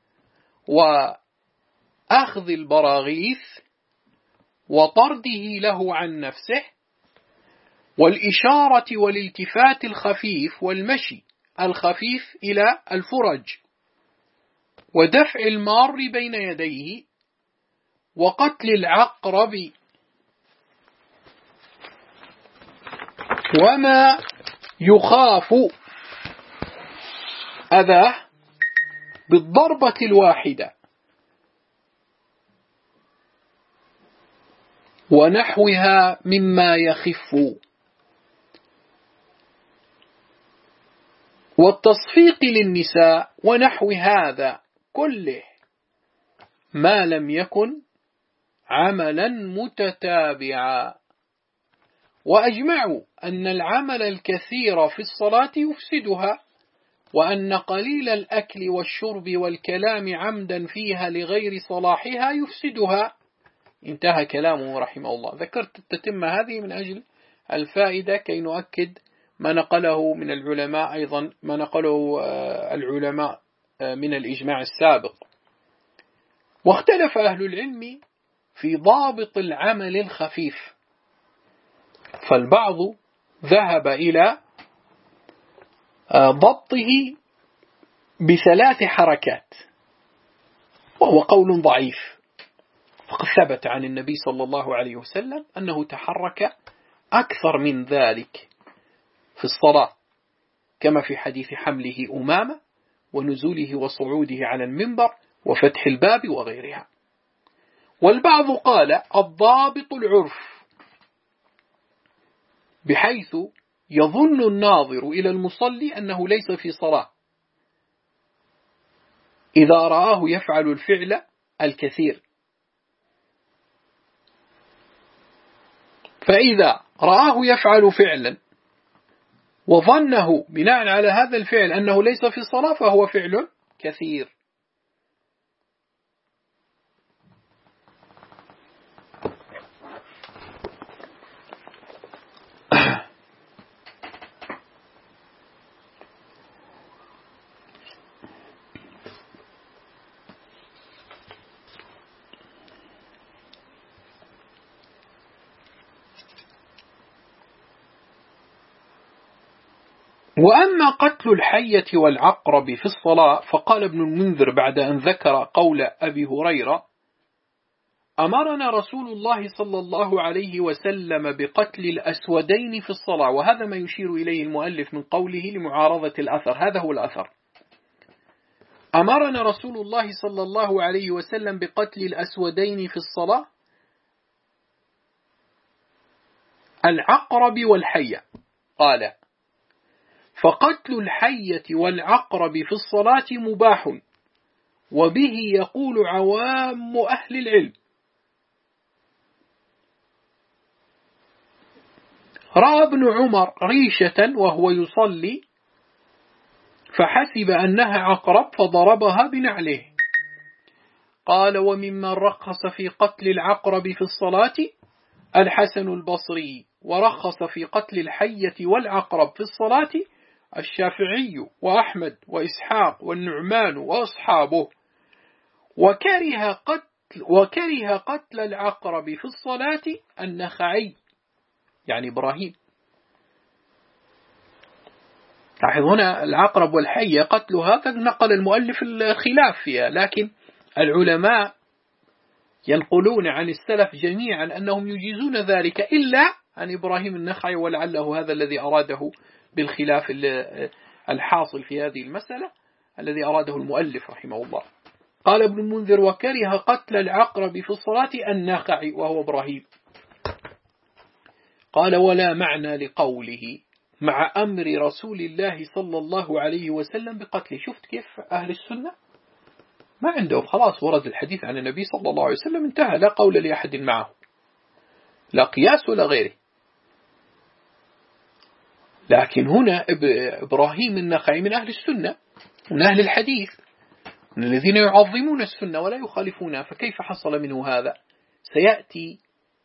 S1: وأخذ البراغيث وطرده له عن نفسه، والإشارة والالتفات الخفيف، والمشي الخفيف إلى الفرج، ودفع المار بين يديه، وقتل العقرب، وما يخاف أذاه بالضربة الواحدة، ونحوها مما يخف، والتصفيق للنساء، ونحو هذا كله ما لم يكن عملا متتابعا. وأجمعوا أن العمل الكثير في الصلاة يفسدها، وأن قليل الأكل والشرب والكلام عمدا فيها لغير صلاحها يفسدها. انتهى كلامه رحمه الله. ذكرت التتمة هذه من أجل الفائدة كي نؤكد ما نقله من العلماء، أيضا ما نقله العلماء من الإجماع السابق. واختلف أهل العلم في ضابط العمل الخفيف، فالبعض ذهب إلى ضبطه بثلاث حركات، وهو قول ضعيف، فقد ثبت عن النبي صلى الله عليه وسلم أنه تحرك أكثر من ذلك في الصلاة، كما في حديث حمله أمامة ونزوله وصعوده على المنبر وفتح الباب وغيرها. والبعض قال الضابط العرف، بحيث يظن الناظر إلى المصلي أنه ليس في صلاة إذا رآه يفعل الفعل الكثير. فإذا رآه يفعل فعلا وظنه بناء على هذا الفعل أنه ليس في الصلاة فهو فعل كثير. وأما قتل الحية والعقرب في الصلاة فقال ابن المنذر بعد أن ذكر قول أبي هريرة: أمرنا رسول الله صلى الله عليه وسلم بقتل الأسودين في الصلاة. وهذا ما يشير إليه المؤلف من قوله لمعارضة الأثر، هذا هو الأثر. أمرنا رسول الله صلى الله عليه وسلم بقتل الأسودين في الصلاة، العقرب والحية. قال: فقتل الحية والعقرب في الصلاة مباح، وبه يقول عوام أهل العلم. رأى ابن عمر ريشة وهو يصلي فحسب أنها عقرب فضربها بنعله. قال: وممن رخص في قتل العقرب في الصلاة الحسن البصري، ورخص في قتل الحية والعقرب في الصلاة الشافعي وأحمد وإسحاق والنعمان وأصحابه. وكره قتل, وكره قتل العقرب في الصلاة النخعي، يعني إبراهيم. لاحظ هنا العقرب والحية قتلها نقل المؤلف الخلاف فيها، لكن العلماء ينقلون عن السلف جميعا أنهم يجيزون ذلك إلا عن إبراهيم النخعي، ولعله هذا الذي أراده بالخلاف الحاصل في هذه المسألة الذي أراده المؤلف رحمه الله. قال ابن المنذر: وكره قتل العقرب في الصلاة النخعي وهو إبراهيم. قال: ولا معنى لقوله مع أمر رسول الله صلى الله عليه وسلم بقتله. شفت كيف أهل السنة ما عندهم خلاص ورد الحديث عن النبي صلى الله عليه وسلم انتهى، لا قول لأحد معه، لا قياس ولا غيره. لكن هنا إبراهيم النخعي من أهل السنة، من أهل الحديث، من الذين يعظمون السنة ولا يخالفونها، فكيف حصل منه هذا؟ سيأتي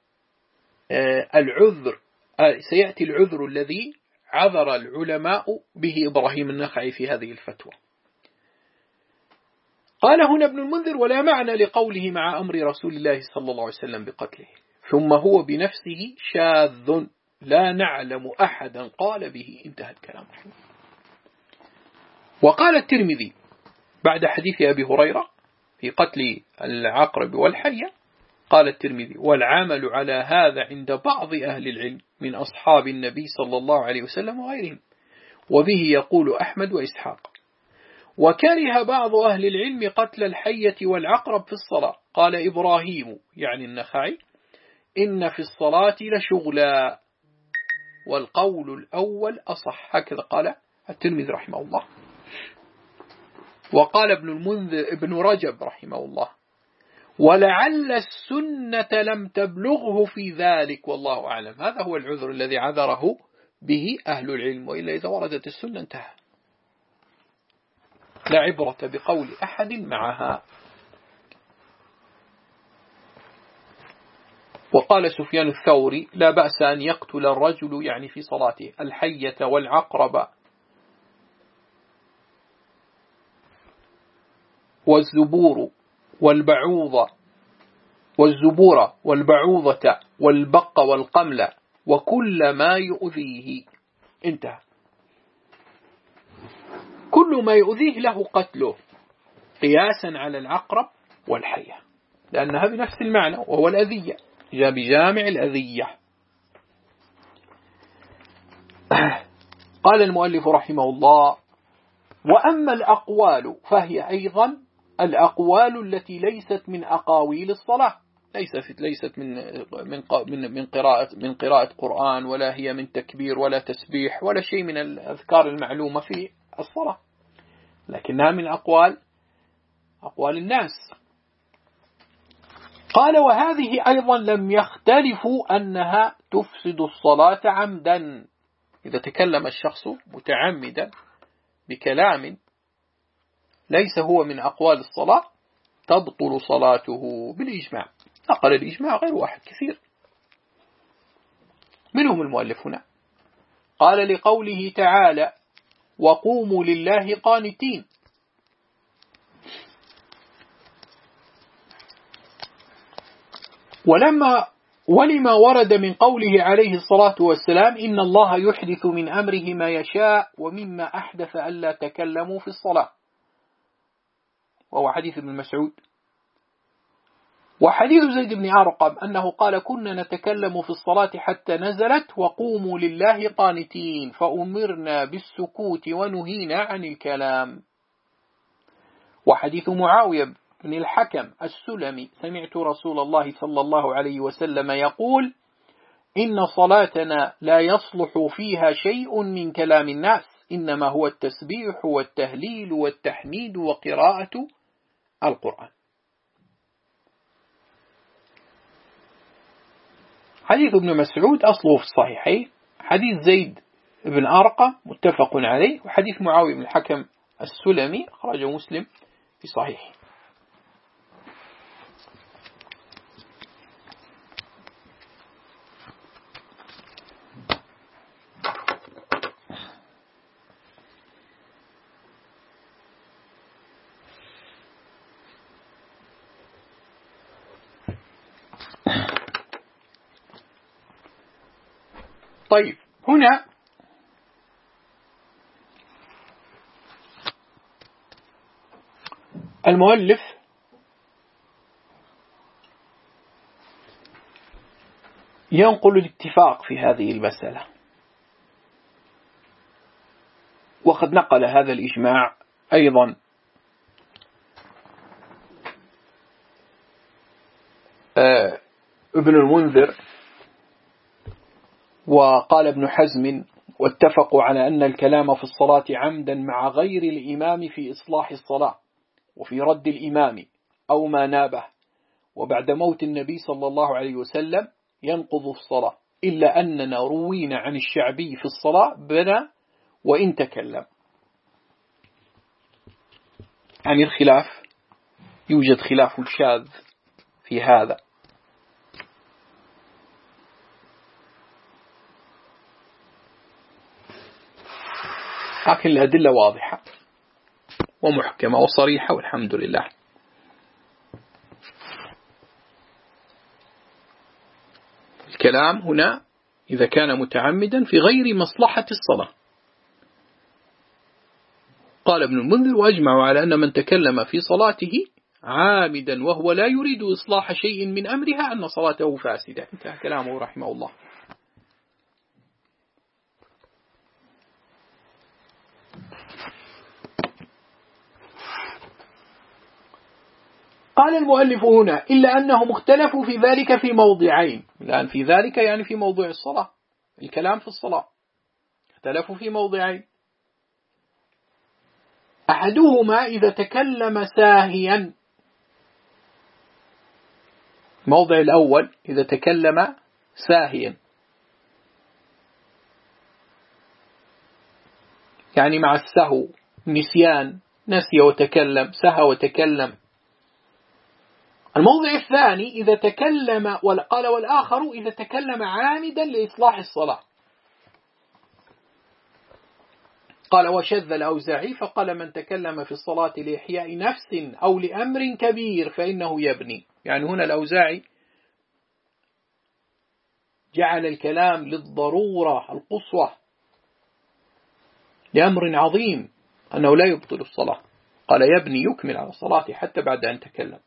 S1: العذر سيأتي العذر الذي عذر العلماء به إبراهيم النخعي في هذه الفتوى. قال هنا ابن المنذر: ولا معنى لقوله مع أمر رسول الله صلى الله عليه وسلم بقتله، ثم هو بنفسه شاذ لا نعلم أحدا قال به. انتهى الكلام. وقال الترمذي بعد حديث أبي هريرة في قتل العقرب والحية، قال الترمذي: والعمل على هذا عند بعض أهل العلم من أصحاب النبي صلى الله عليه وسلم وغيرهم، وبه يقول أحمد وإسحاق. وكره بعض أهل العلم قتل الحية والعقرب في الصلاة. قال إبراهيم يعني النخعي: إن في الصلاة لشغلا، والقول الأول أصح. هكذا قال الترمذي رحمه الله. وقال ابن المنذر ابن رجب رحمه الله: ولعل السنة لم تبلغه في ذلك والله أعلم. هذا هو العذر الذي عذره به أهل العلم، وإلا إذا وردت السنة انتهى، لا عبرة بقول أحد معها. وقال سفيان الثوري: لا بأس أن يقتل الرجل يعني في صلاته الحية والعقرب والزبور والبعوضة والزبور والبعوضة والبق والقمل وكل ما يؤذيه. انتهى. كل ما يؤذيه له قتله قياسا على العقرب والحية، لأنها بنفس المعنى وهو الأذية، جاء بجامع الأذية. قال المؤلف رحمه الله: وأما الأقوال فهي أيضا الأقوال التي ليست من أقاويل الصلاة، ليست ليست من من من من قراءة من قراءة قرآن، ولا هي من تكبير ولا تسبيح ولا شيء من الأذكار المعلومة في الصلاة، لكنها من أقوال أقوال الناس. قال وهذه أيضا لم يختلفوا أنها تفسد الصلاة عمدا. إذا تكلم الشخص متعمدا بكلام ليس هو من أقوال الصلاة تبطل صلاته بالإجماع. نقل الإجماع غير واحد، كثير منهم المؤلف هنا. قال لقوله تعالى وقوموا لله قانتين. ولما ولما ورد من قوله عليه الصلاة والسلام إن الله يحدث من أمره ما يشاء ومما أحدث ألا تكلموا في الصلاة، وهو حديث ابن مسعود. وحديث زيد بن أرقم أنه قال كنا نتكلم في الصلاة حتى نزلت وقوموا لله قانتين فأمرنا بالسكوت ونهينا عن الكلام. وحديث معاوية بن الحكم السلمي سمعت رسول الله صلى الله عليه وسلم يقول إن صلاتنا لا يصلح فيها شيء من كلام الناس إنما هو التسبيح والتهليل والتحميد وقراءة القرآن. حديث ابن مسعود أصله في الصحيحين، حديث زيد بن أرقم متفق عليه، وحديث معاوية بن الحكم السلمي أخرجه مسلم في صحيحه. طيب هنا المؤلف ينقل الاتفاق في هذه المسألة، وقد نقل هذا الإجماع أيضا آه ابن المنذر، وقال ابن حزم واتفقوا على أن الكلام في الصلاة عمدا مع غير الإمام في إصلاح الصلاة وفي رد الإمام أو ما نابه وبعد موت النبي صلى الله عليه وسلم ينقض الصلاة، إلا أننا روينا عن الشعبي في الصلاة بنى وإن تكلم. عن الخلاف يوجد خلاف شاذ في هذا، لكن الأدلة واضحة ومحكمة وصريحة والحمد لله. الكلام هنا إذا كان متعمدا في غير مصلحة الصلاة. قال ابن المنذر وأجمعوا على أن من تكلم في صلاته عامدا وهو لا يريد إصلاح شيء من أمرها أن صلاته فاسدة. انتهى كلامه رحمه الله. قال المؤلف هنا إلا أنهم اختلفوا في ذلك في موضعين. الآن في ذلك يعني في موضوع الصلاة، الكلام في الصلاة اختلفوا في موضعين. أحدهما إذا تكلم ساهيا، الموضع الأول إذا تكلم ساهيا يعني مع السهو، نسيان، نسي وتكلم، سهى وتكلم. الموضع الثاني إذا تكلم، قال والآخر إذا تكلم عامدا لإصلاح الصلاة. قال وشذ الأوزاعي فقال من تكلم في الصلاة لإحياء نفس أو لأمر كبير فإنه يبني. يعني هنا الأوزاعي جعل الكلام للضرورة القصوى لأمر عظيم أنه لا يبطل الصلاة، قال يبني يكمل على الصلاة حتى بعد أن تكلم.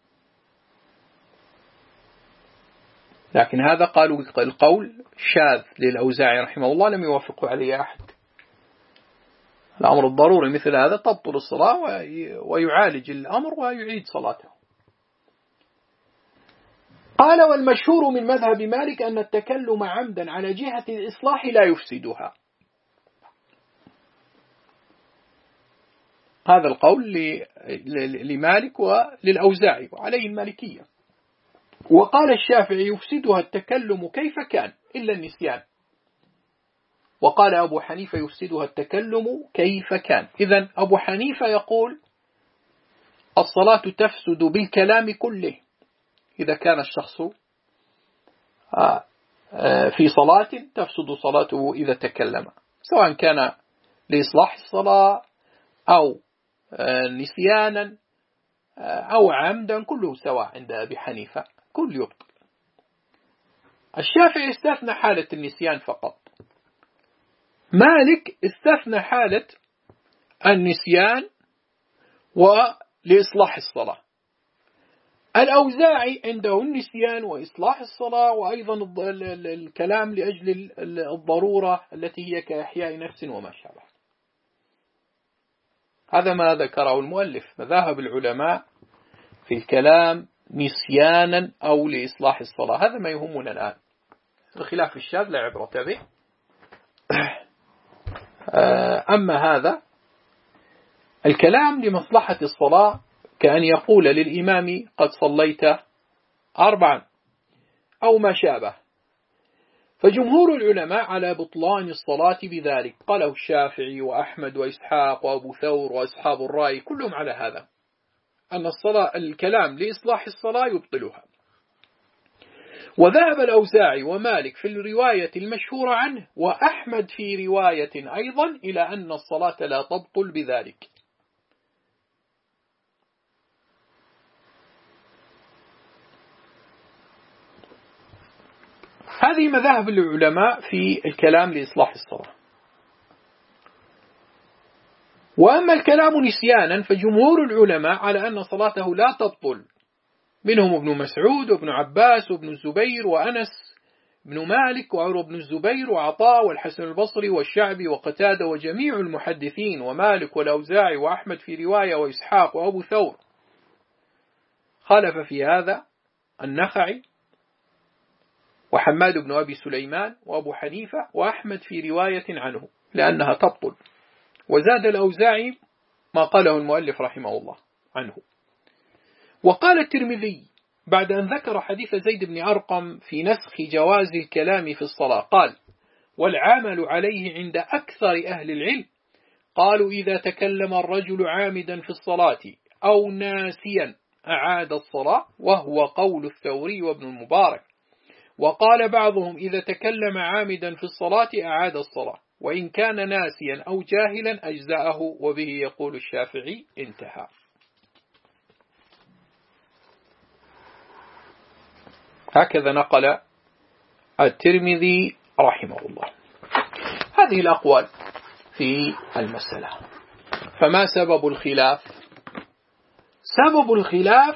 S1: لكن هذا قالوا القول شاذ للأوزاعي رحمه الله لم يوافقه عليه أحد. الأمر الضروري مثل هذا تبطل الصلاة ويعالج الأمر ويعيد صلاته. قال والمشهور من مذهب مالك أن التكلم عمدا على جهة الإصلاح لا يفسدها. هذا القول لمالك وللأوزاعي وعليه المالكية. وقال الشافعي يفسدها التكلم كيف كان إلا النسيان. وقال أبو حنيفة يفسدها التكلم كيف كان. إذن أبو حنيفة يقول الصلاة تفسد بالكلام كله إذا كان الشخص في صلاة تفسد صلاته إذا تكلم، سواء كان لإصلاح الصلاة أو نسيانا أو عمدا، كله سواء عند أبي حنيفة، كل يبطل. الشافعي استثنى حالة النسيان فقط، مالك استثنى حالة النسيان ولإصلاح الصلاة. الأوزاعي عنده النسيان وإصلاح الصلاة وأيضا الكلام لأجل الضرورة التي هي كإحياء نفس وما شابه. هذا ما ذكره المؤلف، مذاهب العلماء في الكلام نسيانا أو لإصلاح الصلاة. هذا ما يهمنا الآن. الخلاف الشاذ لا عبرة به. أما هذا الكلام لمصلحة الصلاة كأن يقول للإمام قد صليت أربعا أو ما شابه، فجمهور العلماء على بطلان الصلاة بذلك، قاله الشافعي وأحمد وإسحاق وأبو ثور وأصحاب الرأي، كلهم على هذا، أن الصلاة الكلام لإصلاح الصلاة يبطلها. وذهب الأوزاعي ومالك في الرواية المشهورة عنه وأحمد في رواية أيضا إلى أن الصلاة لا تبطل بذلك. هذه مذاهب العلماء في الكلام لإصلاح الصلاة. وأما الكلام نسيانا فجمهور العلماء على أن صلاته لا تبطل، منهم ابن مسعود وابن عباس وابن الزبير وأنس بن مالك وعروة بن الزبير وعطاء والحسن البصري والشعبي وقتادة وجميع المحدثين ومالك والأوزاعي وأحمد في رواية وإسحاق وأبو ثور. خالف في هذا النخعي وحماد بن أبي سليمان وأبو حنيفة وأحمد في رواية عنه لأنها تبطل. وزاد الأوزاعي ما قاله المؤلف رحمه الله عنه. وقال الترمذي بعد أن ذكر حديث زيد بن أرقم في نسخ جواز الكلام في الصلاة قال: والعامل عليه عند أكثر أهل العلم قالوا إذا تكلم الرجل عامدا في الصلاة أو ناسيا أعاد الصلاة، وهو قول الثوري وابن المبارك. وقال بعضهم إذا تكلم عامدا في الصلاة أعاد الصلاة، وإن كان ناسيا أو جاهلا أجزاءه، وبه يقول الشافعي. انتهى. هكذا نقل الترمذي رحمه الله هذه الأقوال في المسألة. فما سبب الخلاف؟ سبب الخلاف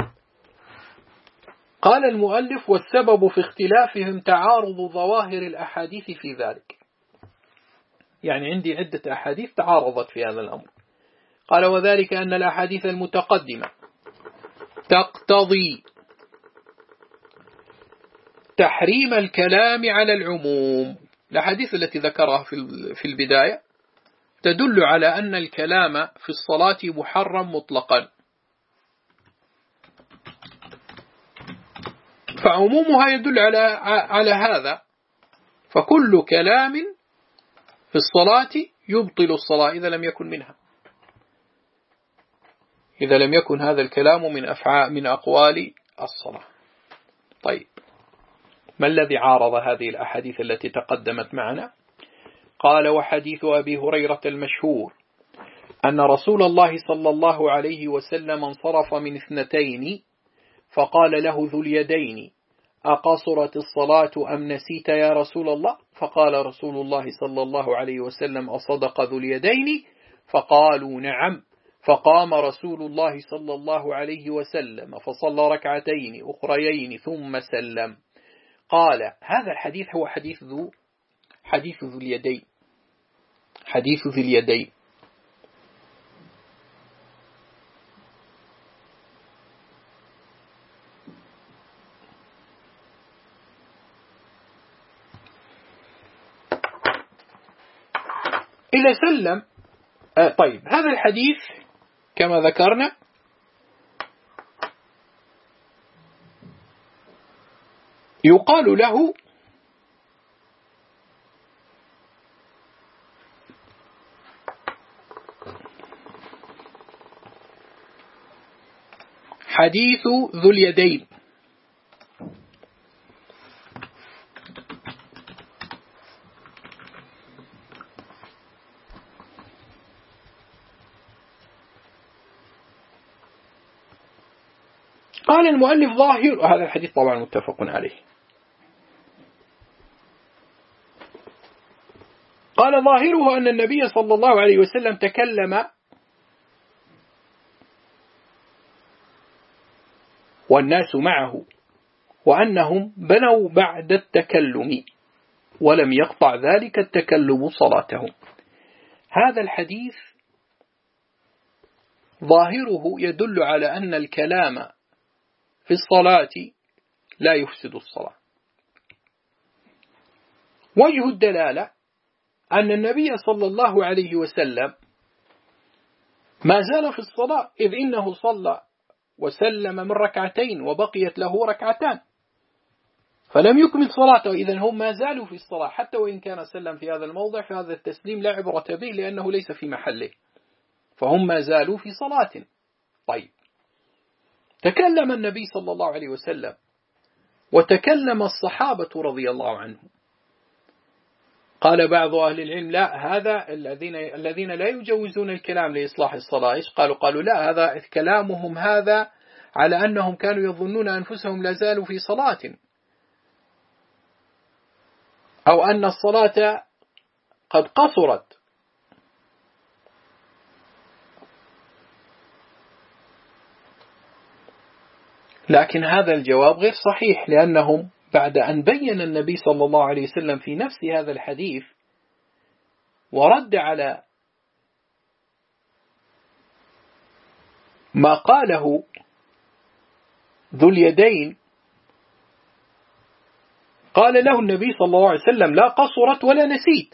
S1: قال المؤلف: والسبب في اختلافهم تعارض ظواهر الأحاديث في ذلك. يعني عندي عدة أحاديث تعارضت في هذا الأمر. قال: وذلك أن الأحاديث المتقدمة تقتضي تحريم الكلام على العموم. الأحاديث التي ذكرها في البداية تدل على أن الكلام في الصلاة محرم مطلقا، فعمومها يدل على على هذا. فكل كلام في الصلاة يبطل الصلاة إذا لم يكن منها، إذا لم يكن هذا الكلام من أفعال من أقوال الصلاة. طيب، ما الذي عارض هذه الأحاديث التي تقدمت معنا؟ قال: وحديث أبي هريرة المشهور أن رسول الله صلى الله عليه وسلم انصرف من اثنتين فقال له ذو اليدين: أقصرت الصلاة أم نسيت يا رسول الله؟ فقال رسول الله صلى الله عليه وسلم: أصدق ذو اليدين؟ فقالوا: نعم. فقام رسول الله صلى الله عليه وسلم فصلى ركعتين أخريين ثم سلم. قال: هذا الحديث هو حديث ذو حديث ذو اليدين حديث ذو اليدين إذا سلم آه طيب هذا الحديث كما ذكرنا يقال له حديث ذو اليدين. قال المؤلف ظاهر، هذا الحديث طبعا متفق عليه، قال ظاهره أن النبي صلى الله عليه وسلم تكلم والناس معه، وأنهم بنوا بعد التكلم ولم يقطع ذلك التكلم صلاتهم. هذا الحديث ظاهره يدل على أن الكلام في الصلاة لا يفسد الصلاة. وجه الدلالة أن النبي صلى الله عليه وسلم ما زال في الصلاة، إذ إنه صلى وسلم من ركعتين وبقيت له ركعتان فلم يكمل صلاته، إذن هم ما زالوا في الصلاة حتى وإن كان سلم في هذا الموضع، فهذا التسليم لا عبرة به لأنه ليس في محله، فهم ما زالوا في صلاة. طيب تكلم النبي صلى الله عليه وسلم وتكلم الصحابة رضي الله عنهم. قال بعض أهل العلم لا، هذا الذين الذين لا يجوزون الكلام لإصلاح الصلاة إيش قالوا؟ قالوا لا، هذا كلامهم هذا على أنهم كانوا يظنون أنفسهم لا زالوا في صلاة، أو أن الصلاة قد قصرت. لكن هذا الجواب غير صحيح، لأنهم بعد أن بين النبي صلى الله عليه وسلم في نفس هذا الحديث ورد على ما قاله ذو اليدين، قال له النبي صلى الله عليه وسلم لا قصرت ولا نسيت،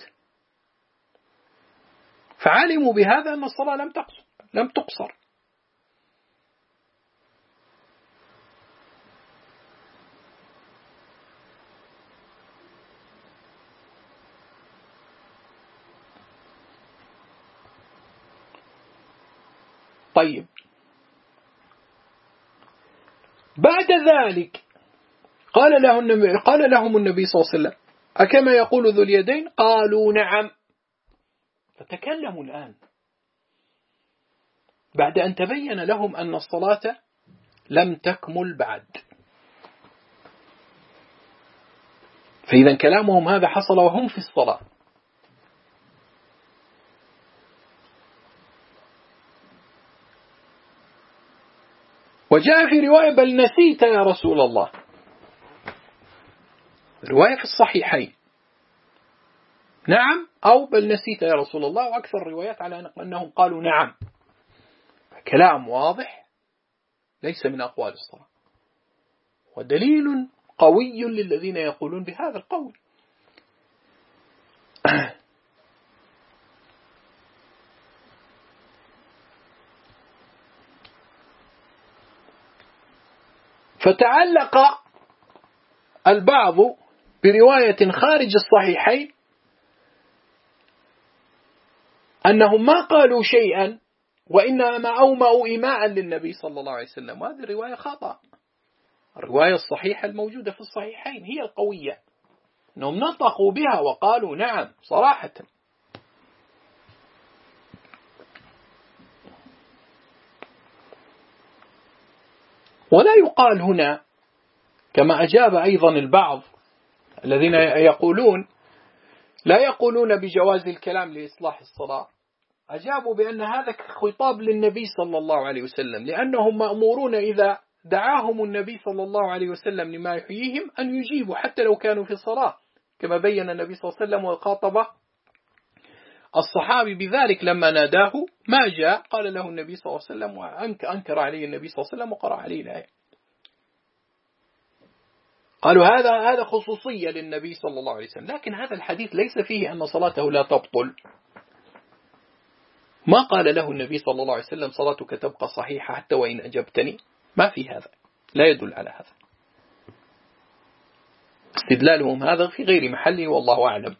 S1: فعلموا بهذا أن الصلاة لم تقصر لم تقصر. طيب بعد ذلك قال له النبي قال لهم النبي صلى الله عليه وسلم أكما يقول ذو اليدين؟ قالوا نعم. فتكلموا الآن بعد أن تبين لهم أن الصلاة لم تكمل بعد، فإذا كلامهم هذا حصل وهم في الصلاة. وجاء في رواية بل نسيت يا رسول الله، رواية في الصحيحين نعم أو بل نسيت يا رسول الله، وأكثر الروايات على أنهم قالوا نعم. كلام واضح ليس من أقوال الصلاة، ودليل قوي للذين يقولون بهذا القول. فتعلق البعض برواية خارج الصحيحين أنهم ما قالوا شيئا وإنما أومأوا إيماء للنبي صلى الله عليه وسلم، وهذه الرواية خطأ. الرواية الصحيحة الموجودة في الصحيحين هي القوية، أنهم نطقوا بها وقالوا نعم صراحة. ولا يقال هنا كما أجاب أيضا البعض الذين يقولون لا يقولون بجواز الكلام لإصلاح الصلاة، أجابوا بأن هذا خطاب للنبي صلى الله عليه وسلم، لأنهم مأمورون إذا دعاهم النبي صلى الله عليه وسلم لما يحييهم أن يجيبوا حتى لو كانوا في الصلاة، كما بين النبي صلى الله عليه وسلم وخاطب الصحابي بذلك لما ناداه ما جاء، قال له النبي صلى الله عليه وسلم وأنكر عليه النبي صلى الله عليه وسلم وقرأ عليه الآية. قالوا هذا هذا خصوصية للنبي صلى الله عليه وسلم، لكن هذا الحديث ليس فيه أن صلاته لا تبطل، ما قال له النبي صلى الله عليه وسلم صلاتك تبقى صحيحة حتى وإن أجبتني، ما في هذا، لا يدل على هذا. استدلالهم هذا في غير محله والله أعلم.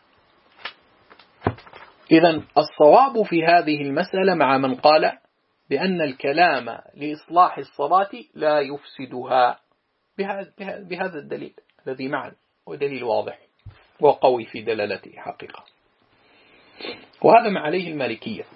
S1: إذن الصواب في هذه المسألة مع من قال بأن الكلام لإصلاح الصلاة لا يفسدها بهذا الدليل الذي معنا، ودليل واضح وقوي في دلالته حقيقة، وهذا ما عليه المالكية.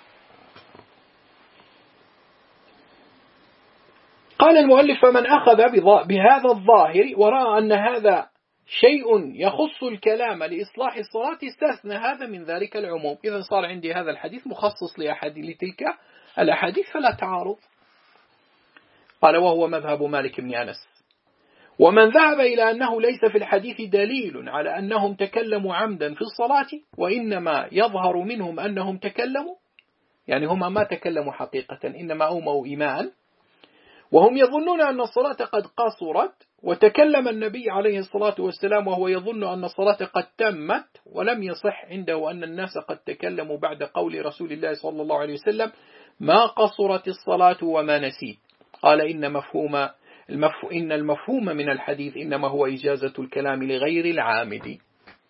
S1: قال المؤلف: فمن أخذ بهذا الظاهر ورأى أن هذا شيء يخص الكلام لإصلاح الصلاة استثنى هذا من ذلك العموم. إذن صار عندي هذا الحديث مخصص لأحد لتلك الأحاديث فلا تعارض. قال: وهو مذهب مالك بن أنس. ومن ذهب إلى أنه ليس في الحديث دليل على أنهم تكلموا عمدا في الصلاة، وإنما يظهر منهم أنهم تكلموا، يعني هم ما تكلموا حقيقة إنما أوموا إيماء، وهم يظنون أن الصلاة قد قصرت، وتكلم النبي عليه الصلاة والسلام وهو يظن أن الصلاة قد تمت، ولم يصح عنده أن الناس قد تكلموا بعد قول رسول الله صلى الله عليه وسلم: ما قصرت الصلاة وما نسيت. قال: إن مفهوم المفهوم إن المفهوم من الحديث إنما هو إجازة الكلام لغير العامد.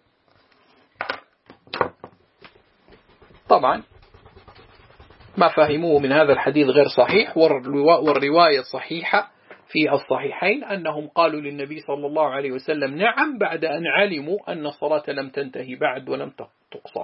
S1: طبعا ما فهموه من هذا الحديث غير صحيح، والرواية الصحيحة في الصحيحين أنهم قالوا للنبي صلى الله عليه وسلم نعم بعد أن علموا أن الصلاة لم تنتهي بعد ولم تقصر.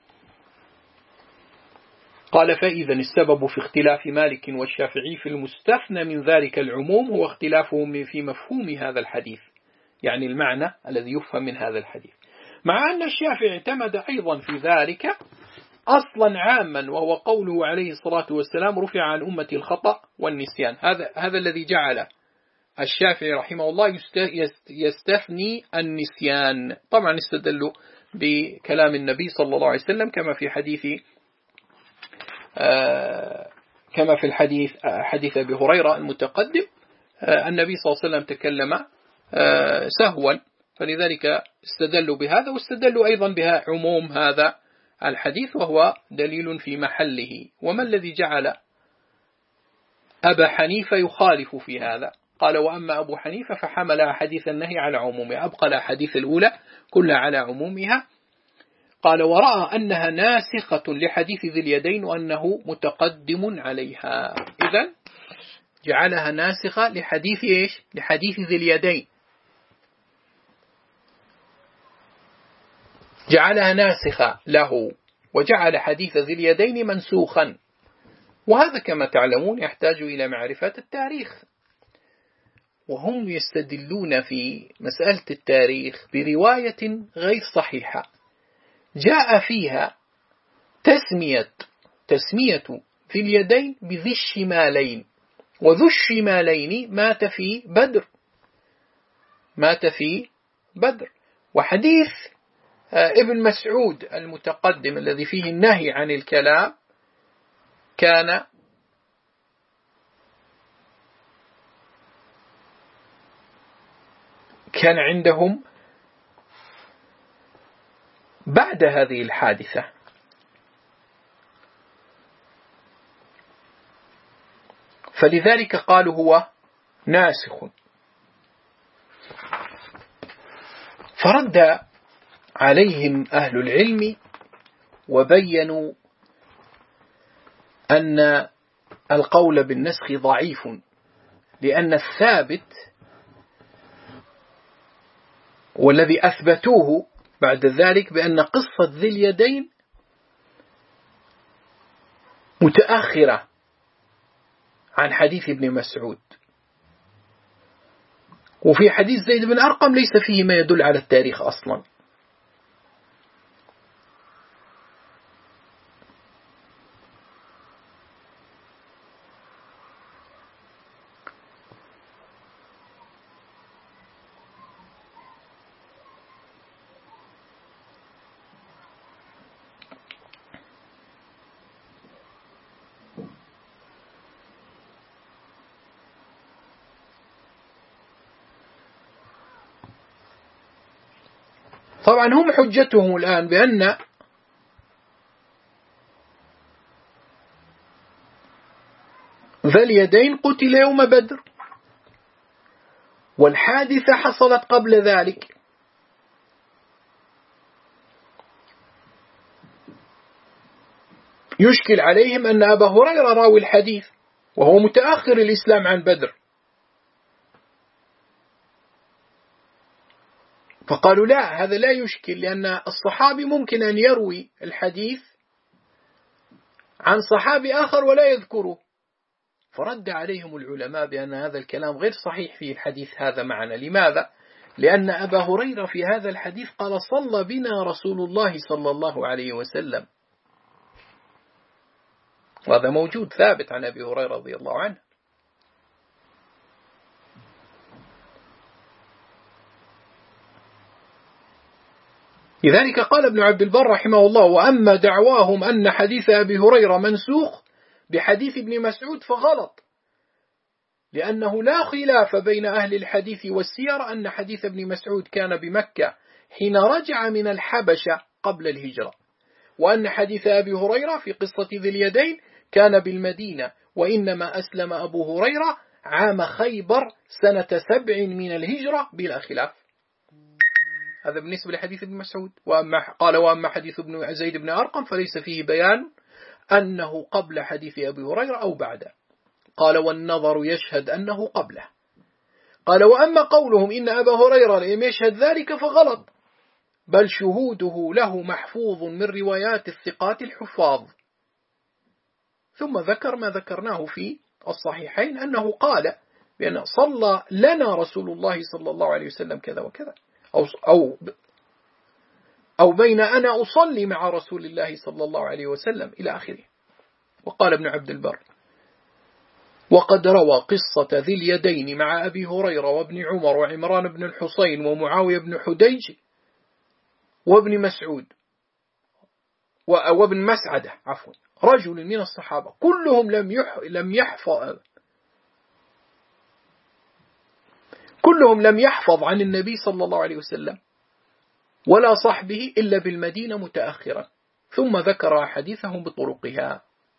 S1: قال: فإذا السبب في اختلاف مالك والشافعي في المستثنى من ذلك العموم هو اختلافهم في مفهوم هذا الحديث، يعني المعنى الذي يفهم من هذا الحديث، مع أن الشافعي اعتمد أيضا في ذلك أصلا عاما، وهو قوله عليه الصلاة والسلام: رفع عن أمة الخطأ والنسيان. هذا هذا الذي جعل الشافعي رحمه الله يستثني النسيان. طبعا استدلوا بكلام النبي صلى الله عليه وسلم كما في حديث آه كما في الحديث حديث أبي هريرة المتقدم. آه النبي صلى الله عليه وسلم تكلم آه سهوا، فلذلك استدلوا بهذا، واستدلوا أيضا بها عموم هذا الحديث، وهو دليل في محله. وما الذي جعل أبا حنيفة يخالف في هذا؟ قال: وأما أبو حنيفة فحمل حديث النهي على عمومه، أبقى الحديث الأولى كلها على عمومها. قال: ورأى أنها ناسخة لحديث ذي اليدين وأنه متقدم عليها. إذن جعلها ناسخة لحديث إيش؟ لحديث ذي اليدين، جعلها ناسخة له، وجعل حديث ذي اليدين منسوخا. وهذا كما تعلمون يحتاج إلى معرفة التاريخ، وهم يستدلون في مسألة التاريخ برواية غير صحيحة جاء فيها تسمية تسمية ذي اليدين بذي الشمالين، وذو الشمالين مات في بدر مات في بدر وحديث ابن مسعود المتقدم الذي فيه النهي عن الكلام كان كان عندهم بعد هذه الحادثة. فلذلك قالوا هو ناسخ. فرد عليهم أهل العلم وبينوا أن القول بالنسخ ضعيف، لأن الثابت والذي أثبتوه بعد ذلك بأن قصة ذي اليدين متأخرة عن حديث ابن مسعود، وفي حديث زيد بن أرقم ليس فيه ما يدل على التاريخ أصلا. طبعا هم حجتهم الآن بأن ذا اليدين قتل يوم بدر، والحادثة حصلت قبل ذلك. يشكل عليهم أن أبا هريرة راوي الحديث وهو متأخر الإسلام عن بدر، فقالوا لا، هذا لا يشكل، لأن الصحابي ممكن أن يروي الحديث عن صحابي آخر ولا يذكره. فرد عليهم العلماء بأن هذا الكلام غير صحيح في الحديث هذا معنا. لماذا؟ لأن أبا هريرة في هذا الحديث قال صلى بنا رسول الله صلى الله عليه وسلم، وهذا موجود ثابت عن أبي هريرة رضي الله عنه. لذلك قال ابن عبد البر رحمه الله: وأما دعواهم أن حديث أبي هريرة منسوخ بحديث ابن مسعود فغلط، لأنه لا خلاف بين أهل الحديث والسير أن حديث ابن مسعود كان بمكة حين رجع من الحبشة قبل الهجرة، وأن حديث أبي هريرة في قصة ذي اليدين كان بالمدينة، وإنما أسلم أبو هريرة عام خيبر سنة سبع من الهجرة بلا خلاف. هذا بالنسبة لحديث ابن مسعود. وأما قال: وأما حديث ابن زيد بن أرقم فليس فيه بيان أنه قبل حديث أبي هريرة أو بعده. قال: والنظر يشهد أنه قبله. قال: وأما قولهم إن أبا هريرة لم يشهد ذلك فغلط، بل شهوده له محفوظ من روايات الثقات الحفاظ. ثم ذكر ما ذكرناه في الصحيحين أنه قال بأن صلى لنا رسول الله صلى الله عليه وسلم كذا وكذا، أو, أو, أو بين أنا أصلي مع رسول الله صلى الله عليه وسلم إلى آخره. وقال ابن عبد البر: وقد روى قصة ذي اليدين مع أبي هريرة وابن عمر وعمران بن الحصين ومعاوية بن حديج وابن مسعود وابن مسعدة عفوا رجل من الصحابة كلهم لم لم يحفظ كلهم لم يحفظ عن النبي صلى الله عليه وسلم ولا صحبه إلا بالمدينة متأخرا، ثم ذكر حديثهم بطرقها.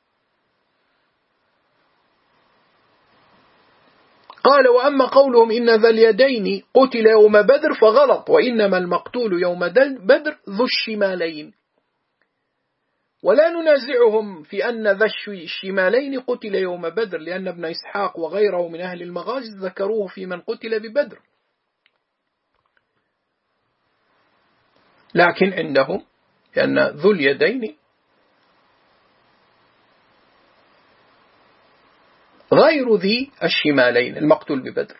S1: قال: وأما قولهم إن ذا اليدين قتل يوم بدر فغلط، وإنما المقتول يوم بدر ذو الشمالين. ولا ننازعهم في أن ذا الشمالين قتل يوم بدر، لأن ابن إسحاق وغيره من أهل المغازي ذكروه في من قتل ببدر، لكن عندهم لأن ذو اليدين غير ذي الشمالين المقتول ببدر.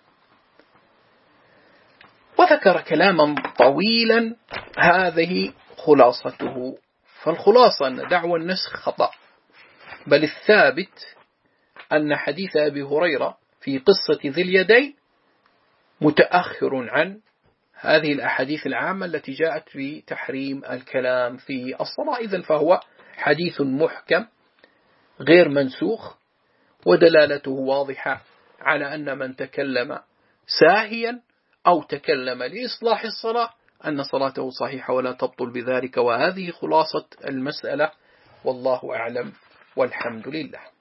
S1: وذكر كلاما طويلا، هذه خلاصته. فالخلاصة أن دعوى النسخ خطأ، بل الثابت أن حديث أبي هريرة في قصة ذي اليدين متأخر عن هذه الأحاديث العامة التي جاءت في تحريم الكلام في الصلاة. إذن فهو حديث محكم غير منسوخ، ودلالته واضحة على أن من تكلم ساهيا أو تكلم لإصلاح الصلاة أن صلاته صحيحة ولا تبطل بذلك. وهذه خلاصة المسألة، والله أعلم والحمد لله.